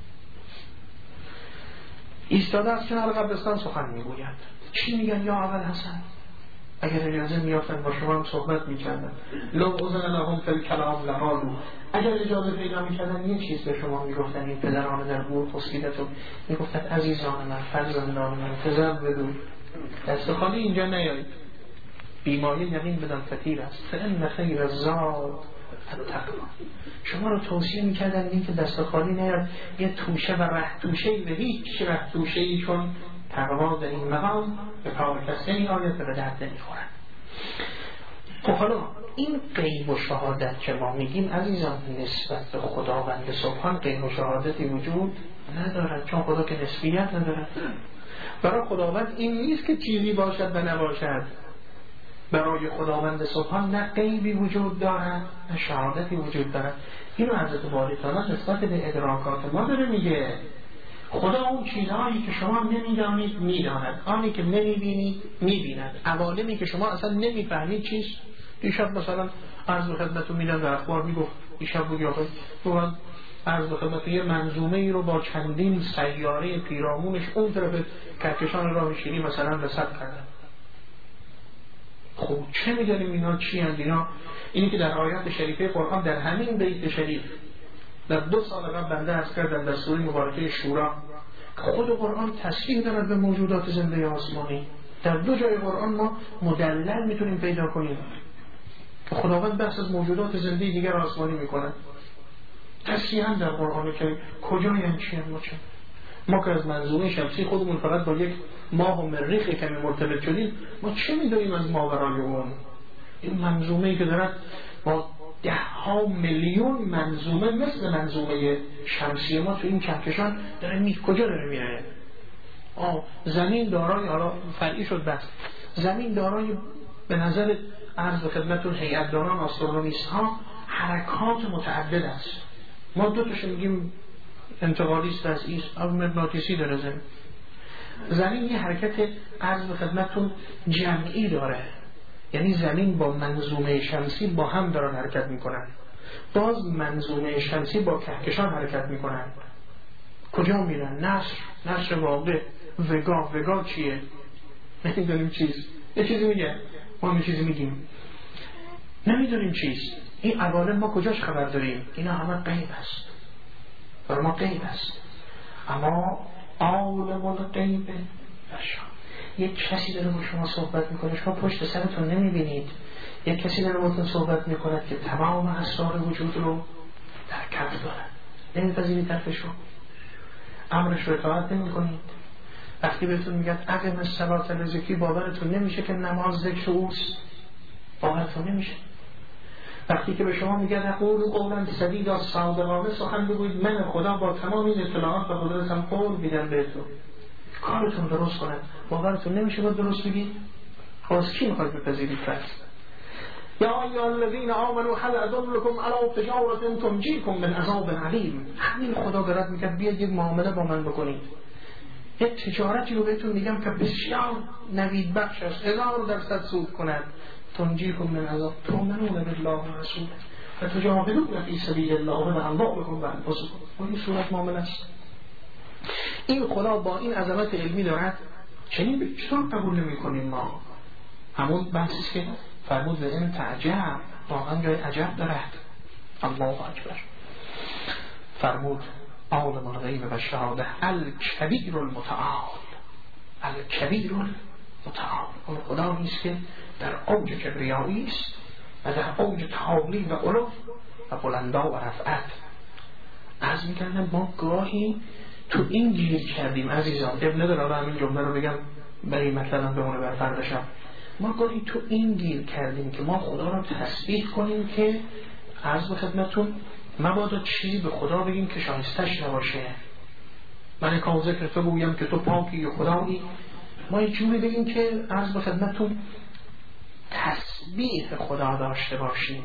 ایستاده از کنار قبرستان سخن میگوید. چی میگن؟ یا ابوالحسن اگر اجازه میافتن با شما هم صحبت میکردن، لو اذن لهم فی الکلام لقالوا، اگر اجازه پیدا میکردن یه چیز به شما میگفتن. این پدران در گور خسیدتون میگفتن عزیزان من، فرزندان من، تزودوا، دست خالی اینجا نیایید، بیمایه یقین بدان فطیر است، فان خیر الزاد التقوا. شما رو توصیه میکردن این که دست خالی نیاد، یه توشه و ره توشه‌ای به هیچ ره توشه‌ای، چون تقوا در این مقام به کار کسی نمی‌آید و به درد نمی‌خورد. خب حالا این غیب و شهادت که ما میگیم عزیزان نسبت به خداوند سبحان غیب و شهادتی وجود ندارد، چون خدا که نسبیت ندارد. برای خداوند این نیست که چیزی باشد و نباشد. برای خداوند سبحان نه غیبی وجود دارد نه شهادتی وجود دارد. اینو حضرت باری تعالی نسبت به ادراکات ما داره میگه. خدا اون چیزهایی که شما نمیدانید میداند، آنی که نمیبینید میبیند، عوالمی که شما اصلا نمیفهمید چیست. دیشب مثلا عرض به خدمتتون میدن در اخبار میگفت، دیشب بود یا خود عرض به خدمتتون یه منظومه ای رو با چندین سیاره پیرامونش اون طرف کهکشان راه شیری مثلا رصد کردن. خب چه میدانیم اینا چی هست؟ اینی که در آیات شریفه قرآن در همین بیت شریف در 2 سال قبل بنده عرض کردم در سوره مبارکه شورا، خود قرآن تصریح دارد به موجودات زنده آسمانی. در 2 جای قرآن ما مدلل میتونیم پیدا کنیم که خداوند بحث از موجودات زنده دیگر آسمانی میکنه. تصریحا در قرآن که کجای این چی ما که از منظومه شمسی خودمون فقط با یک ماه و مریخ کمی مرتبط شدیم، ما چه میدونیم از ماورای اون؟ این منظومه‌ای که دارد با 10 میلیون منظومه مثل منظومه شمسی ما تو این کهکشان داره کجا داره میره؟ زمین دارای، حالا فرعی شد بس، زمین دارای به نظر عرض خدمتتون هیئت‌داران آسترونومیست ها حرکات متعدد است. ما 2 تاشو میگیم انتقالیست از ایست، مغناطیسی داره زمین. زمین یه حرکت عرض به خدمتتون جمعی داره، یعنی زمین با منظومه شمسی با هم دارن حرکت میکنن، باز منظومه شمسی با کهکشان حرکت میکنن. کجا میرن؟ نشر واقع، وگا چیه؟ نمیدونیم چیز، یه چیزی میگه، ما یه چیزی میگیم، نمیدونیم چیز. این عوالم ما کجاش خبر داریم؟ اینا همه غیب است، برای ما غیب است. اما عالم الغیب یک کسی داره با شما صحبت میکنه، شما پشت سرتون نمیبینید. یک کسی داره با تون صحبت میکنه که تمام اسرار وجود رو در کف داره، نمیپذیرید طرفشو، امرش رو اطاعت نمیکنید. وقتی بهتون میگد اقیم الصلاة لذکری، باورتون نمیشه که نماز ذکر اوست، باورتون نمیشه. وقتی که به شما میگه قولوا قولا سدیدا صادقانه سخن بگویید، من خدا با تمام این اطلاعات و قدرتم قول میدم بهتون، کارتون درست کنن، باورتون نمیشه با درست بگید. خواست کی میخواید بپذیرید؟ پس یا ایها الذین آمنوا هل ادلکم علی تجارة تنجیکم من عذاب علیم. همین خدا دارد میگه بیاید یک معامله با من بکنید، یک تجارتی رو بهتون میگم که بسیار نوید بخش است، 1000% سود کند. تنجیکم من عذاب، تؤمنون بالله و رسوله و تجاهدون فی سبیل الله و اموالکم و انفسکم. این صورت معامله است. این خدا با این عظمت علمی دارد، چنین چطور قبول نمی‌کنیم ما؟ همون بحثی که فرمود و این تعجب، واقعا جای عجب دارد. الله اکبر. فرمود عالم الغیب و شهاده الکبیر المتعال. الکبیر المتعال اون خدا نیست که در اوج کبریایی است و در اوج تعالی و علو و بلندا و رفعت. از می‌کردم ما گاهی تو این گیر کردیم عزیزان، ابن نداره همین جمله رو بگم برای مثلا بمونه بر فردشم. ما گاهی تو این گیر کردیم که ما خدا رو تسبیح کنیم که عرض به خدمتون مبادا چیزی به خدا بگیم که شایستش نباشه. من که ذکر تو بگویم که تو پاکی و خدایی. ما یه جوری بگیم که عرض به خدمتون تسبیح خدا داشته باشیم،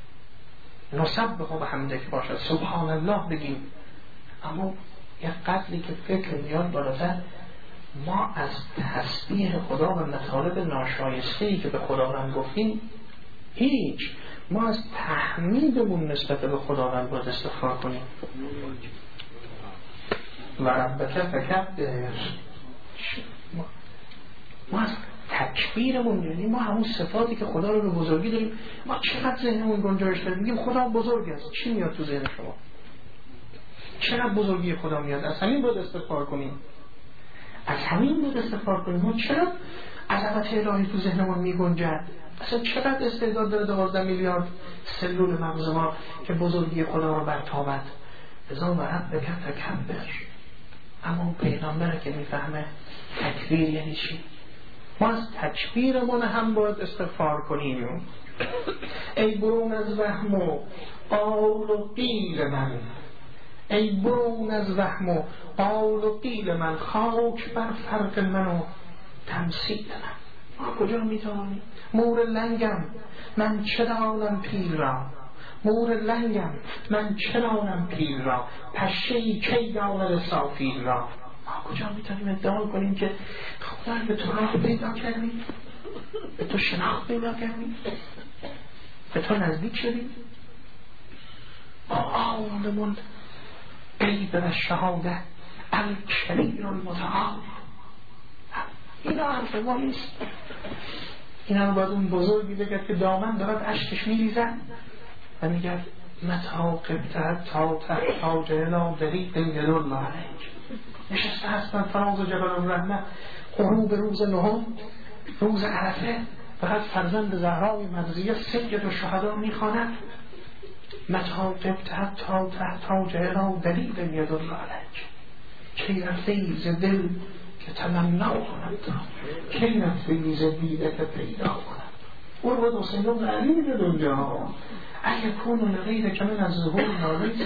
نسبح به حمدک باشد، سبحان الله بگیم. اما یک قدری که فکر میاد بالاتر، ما از تسبیح خدا و مطالب ناشایسته‌ای که به خداوند گفتیم هیچ، ما از تحمیدمون نسبت به خداوند باید استغفار کنیم. و ربک فکبر، ما از تکبیرمون، یعنی ما همون صفاتی که خدا رو به بزرگی داریم، ما چقدر ذهنمون گنجایش داریم میگیم خدا بزرگ است. چی میاد تو ذهن شما؟ چقدر بزرگی خدا میاد؟ از همین باید استغفار کنیم، از همین باید استغفار کنیم. ما چرا عظمت الهی تو ذهنمون میگنجد؟ اصلا چقدر استعداد داره 12 میلیارد سلول مغز ما که بزرگی خدا رو برتابد. ازا و ربک فکبر. اما اون پیغمبره که میفهمه تکبیر یعنی چی. ما از تکبیرمون هم باید استغفار کنیم. ای برون از وهم و قول و قیل من، ای برون از وهم و قول و قیل من، خاک بر فرق من و تمثیل من. ما کجا میتونیم؟ مور لنگم من چه دانم پیل را، مور لنگم من چه دانم پیل را، پشه‌ای کی داند سافیل را. ما کجا میتونیم ادعا کنیم که خدا به تو راه پیدا کردیم، به تو شناخت پیدا کردیم، به تو نزدیک شدیم؟ ما آمدمون غیب و شهاده الکبیر المتعال. اینا حرف ما نیست. اینا رو باید اون بزرگی بگرد که دامن دارد اشکش میریزن و میگرد متا قبتت تا تحتا جهلا دریق یدالله علیک. نشسته هستن فراز جبل الرحمه، غروب روز نهم، روز عرفه، فقط فرزند زهرای مغزیه سید و شهدا میخواند متا قبتت تا تحتا جهلا دریق یدالله علیک. کی رفتی ز دل که تمنا کنند، کی رفتی ز دیده که پیدا کنند. اون رو حسین ابن علی میده دنیا اگه کون غیر که من از ظهور نالیت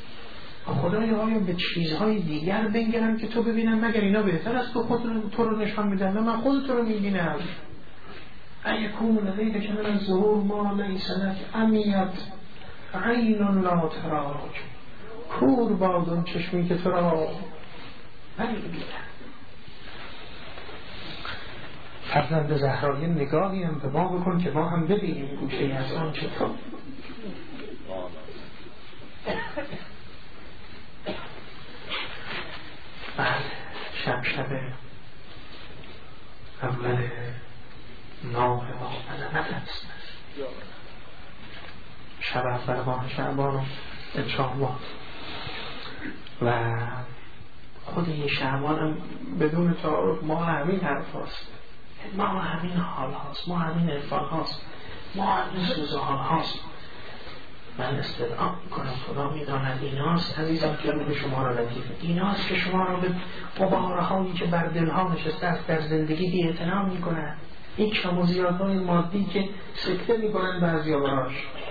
خدایا آیا به چیزهای دیگر بنگرم که تو ببینم مگر اینا بهتر است تو رو نشان میدن و من خود تو رو میبینم. اگه کون غیر که من از ظهور ما لیس لک امیت عین لا تراک، کور باد اون چشمی که تو را نمیبینم. فرزند زهرای نگاهی هم به ما بکن که ما هم ببینیم گوشه از آن چه تو. شب اول نام عظمت است. شب اول ماه شعبان انشاءالله و خود این شعبان هم بدون تعارف ما همین حرف هست، ما همین حال هاست، ما همین عرفان هاست، ما همین سوزه حال هاست. من استدعا میکنم خدا میداند ایناست عزیزم که روح شما را لطیفه، ایناست که شما را به غباره هایی که بر دلها نشسته است در زندگی بی اعتنا میکنند. این کم و زیادهای مادی که سکته میکنن بعضیا براش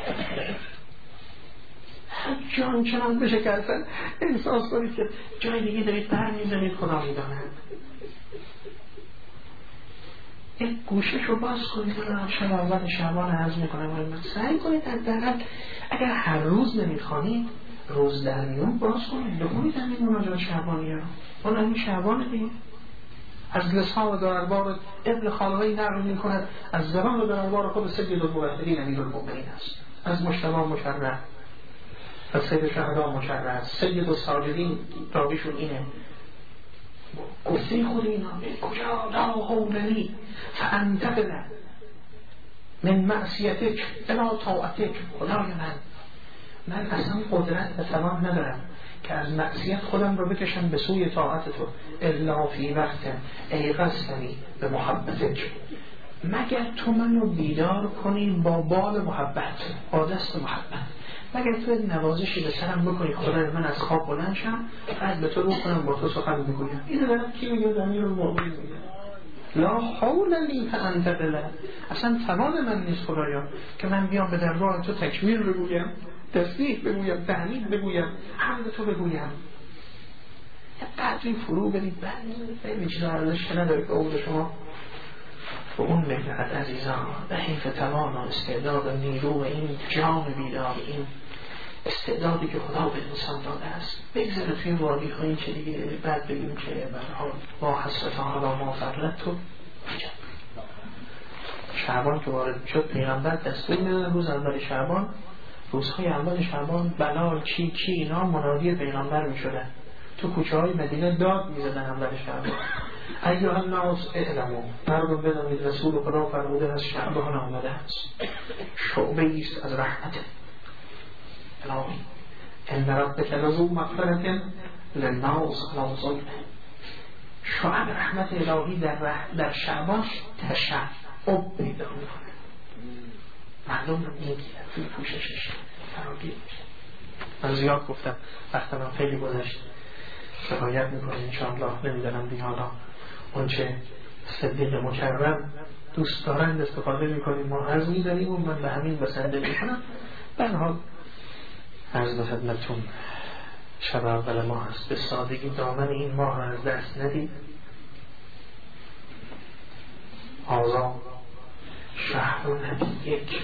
جان چنان بشه که اصلا احساس کنید که جای دیگه دارید بر میزنید. خدا میداند یک گوشش رو باز کنید و شب اول شعبان عرض میکنم من سعی کنید حداقل اگر هر روز نمیخوانید روز در میون باز کنید بخونید همین مناجات شعبانی رو. اون همین شعبان دیگه از لسان دربار ابن خالقی نقل میکند از زبان دربار خود سید الموحدین امیرالمؤمنین است، از مجتبی مشرف، از سید شهدا مشرف، سید الساجدین راویشون اینه. گفته خود اینا کجا لا حولنی فانتقل من معصیتک الی طاعتک. خدای من اصلا قدرت و توان ندارم که از معصیت خودم رو بکشم به سوی طاعت تو، الا فی وقت ایقظتنی به محبتک، مگر تو منو بیدار کنی با بال محبت، با دست محبت، مگر تو نوازشی به سرم بکنی خدای من از خواب بلند شم بعد به تو رو کنم با تو سخن بگویم. اینو دارم کی میگه؟ امیرالمؤمنین میگه لا حول لی فانتقل. اصلا توان من نیست خدایا که من بیام به دربار تو تکبیر بگویم، تسبیح بگویم، تحمید بگویم، حمد تو بگویم. یه قدری فرو برید این چیزا ارزش نداره که عمر شما به اون بگرد عزیزان. به حیف توان و استعداد و نیرو و این جان بیدار، این استعدادی که خدا به انسان داده است بگذاره توی وادی ها این که دیگه بعد بگیم که برها با حسرت ها ما فرلت تو شعبان که وارد شد پیغمبر دستور میداد روز اول شعبان، روزهای اول شعبان بلال چی اینا منادی پیغمبر میشدن، تو کوچه های مدینه داد میزدن اول شعبان. ایها الناس اعلموا، مردم بدانید رسول خدا فرموده از شعبان آمده است، شعبه ایست از رحمت الهی. ان ربک لذو مغفرة للناس علی ظلمهم. شعب رحمت الهی در شعبان تشعب پیدا میکنه، مردم رو میگیره توی پوششش فراگیر میشه. من زیاد گفتم وقتا من خیلی گذشت، شکایت میکنه انشاءالله نمیدونم دیگه حالا اون چه صدیق مکرم دوست دارند استفاده میکنیم ما از میداریم و من به همین بسنده میکنم. در حال عرض به خدمتتون شب اول ماه هست، به سادگی دامن این ماه را از دست ندید. آزا شهر یک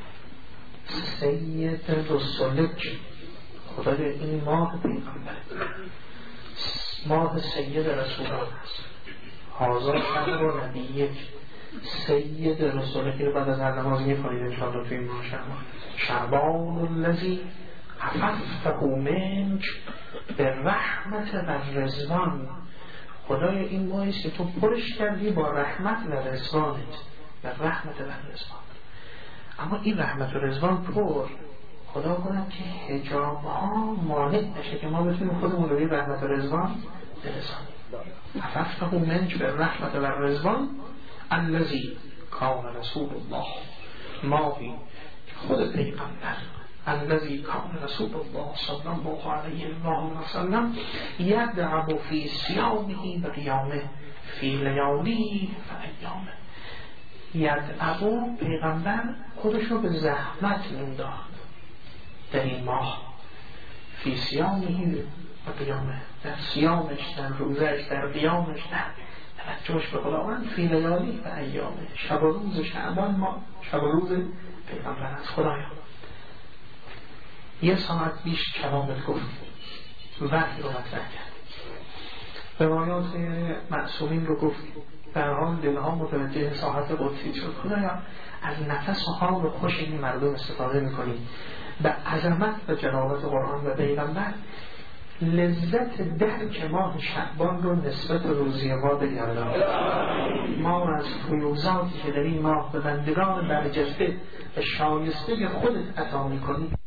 سید رسولک، خدای این ماه پیغمبر، ماه سید رسولان است. آزا شهر یک سید رسولک رو بعد از هر نماز می‌خونید انشاءالله توی ماه شعبان الذی عففته منک بالرحمت و رضوان. خدای این ماهی است که تو پرش کردی با رحمت و رضوانت، و رحمت و رضوان. اما این رحمت و رضوان پر خدا کنه که حجاب ها مانع نشه که ما بتونیم خودمون رو به رحمت و رضوان برسانیم. عففته منک بالرحمت و رضوان الذی کان رسول الله، ماهی خود پیغمبر، الذي كان رسول الله صلى الله عليه وسلم يدعب في صيامه وقيامه في لياليه وأيامه. یدعب، پیغمبر خودش رو به زحمت مینداخت در این ماه، فی صیامه و قیامه، در صیامش، در روزش، در قیامش، در توجهش به خداوند، فی لیالی و ایامه، شب و روز شعبان ما شب و روز پیغمبر از خدایا. یه ساعت بیش کلامت گفت، وحی رو مطرح کرد، روایات معصومین رو گفت، در حال دلها متوجه ساحت قدسی شد. خدایا از نفس و حال خوش این مردم استفاده میکنیم، به عظمت و جلالت قرآن و پیغمبر لذت درک ماه شعبان رو نسبت روزی ما بگردان. ما از فیوزاتی که در این ماه به بندگان برجسته و شایسته خودت عطا میکنی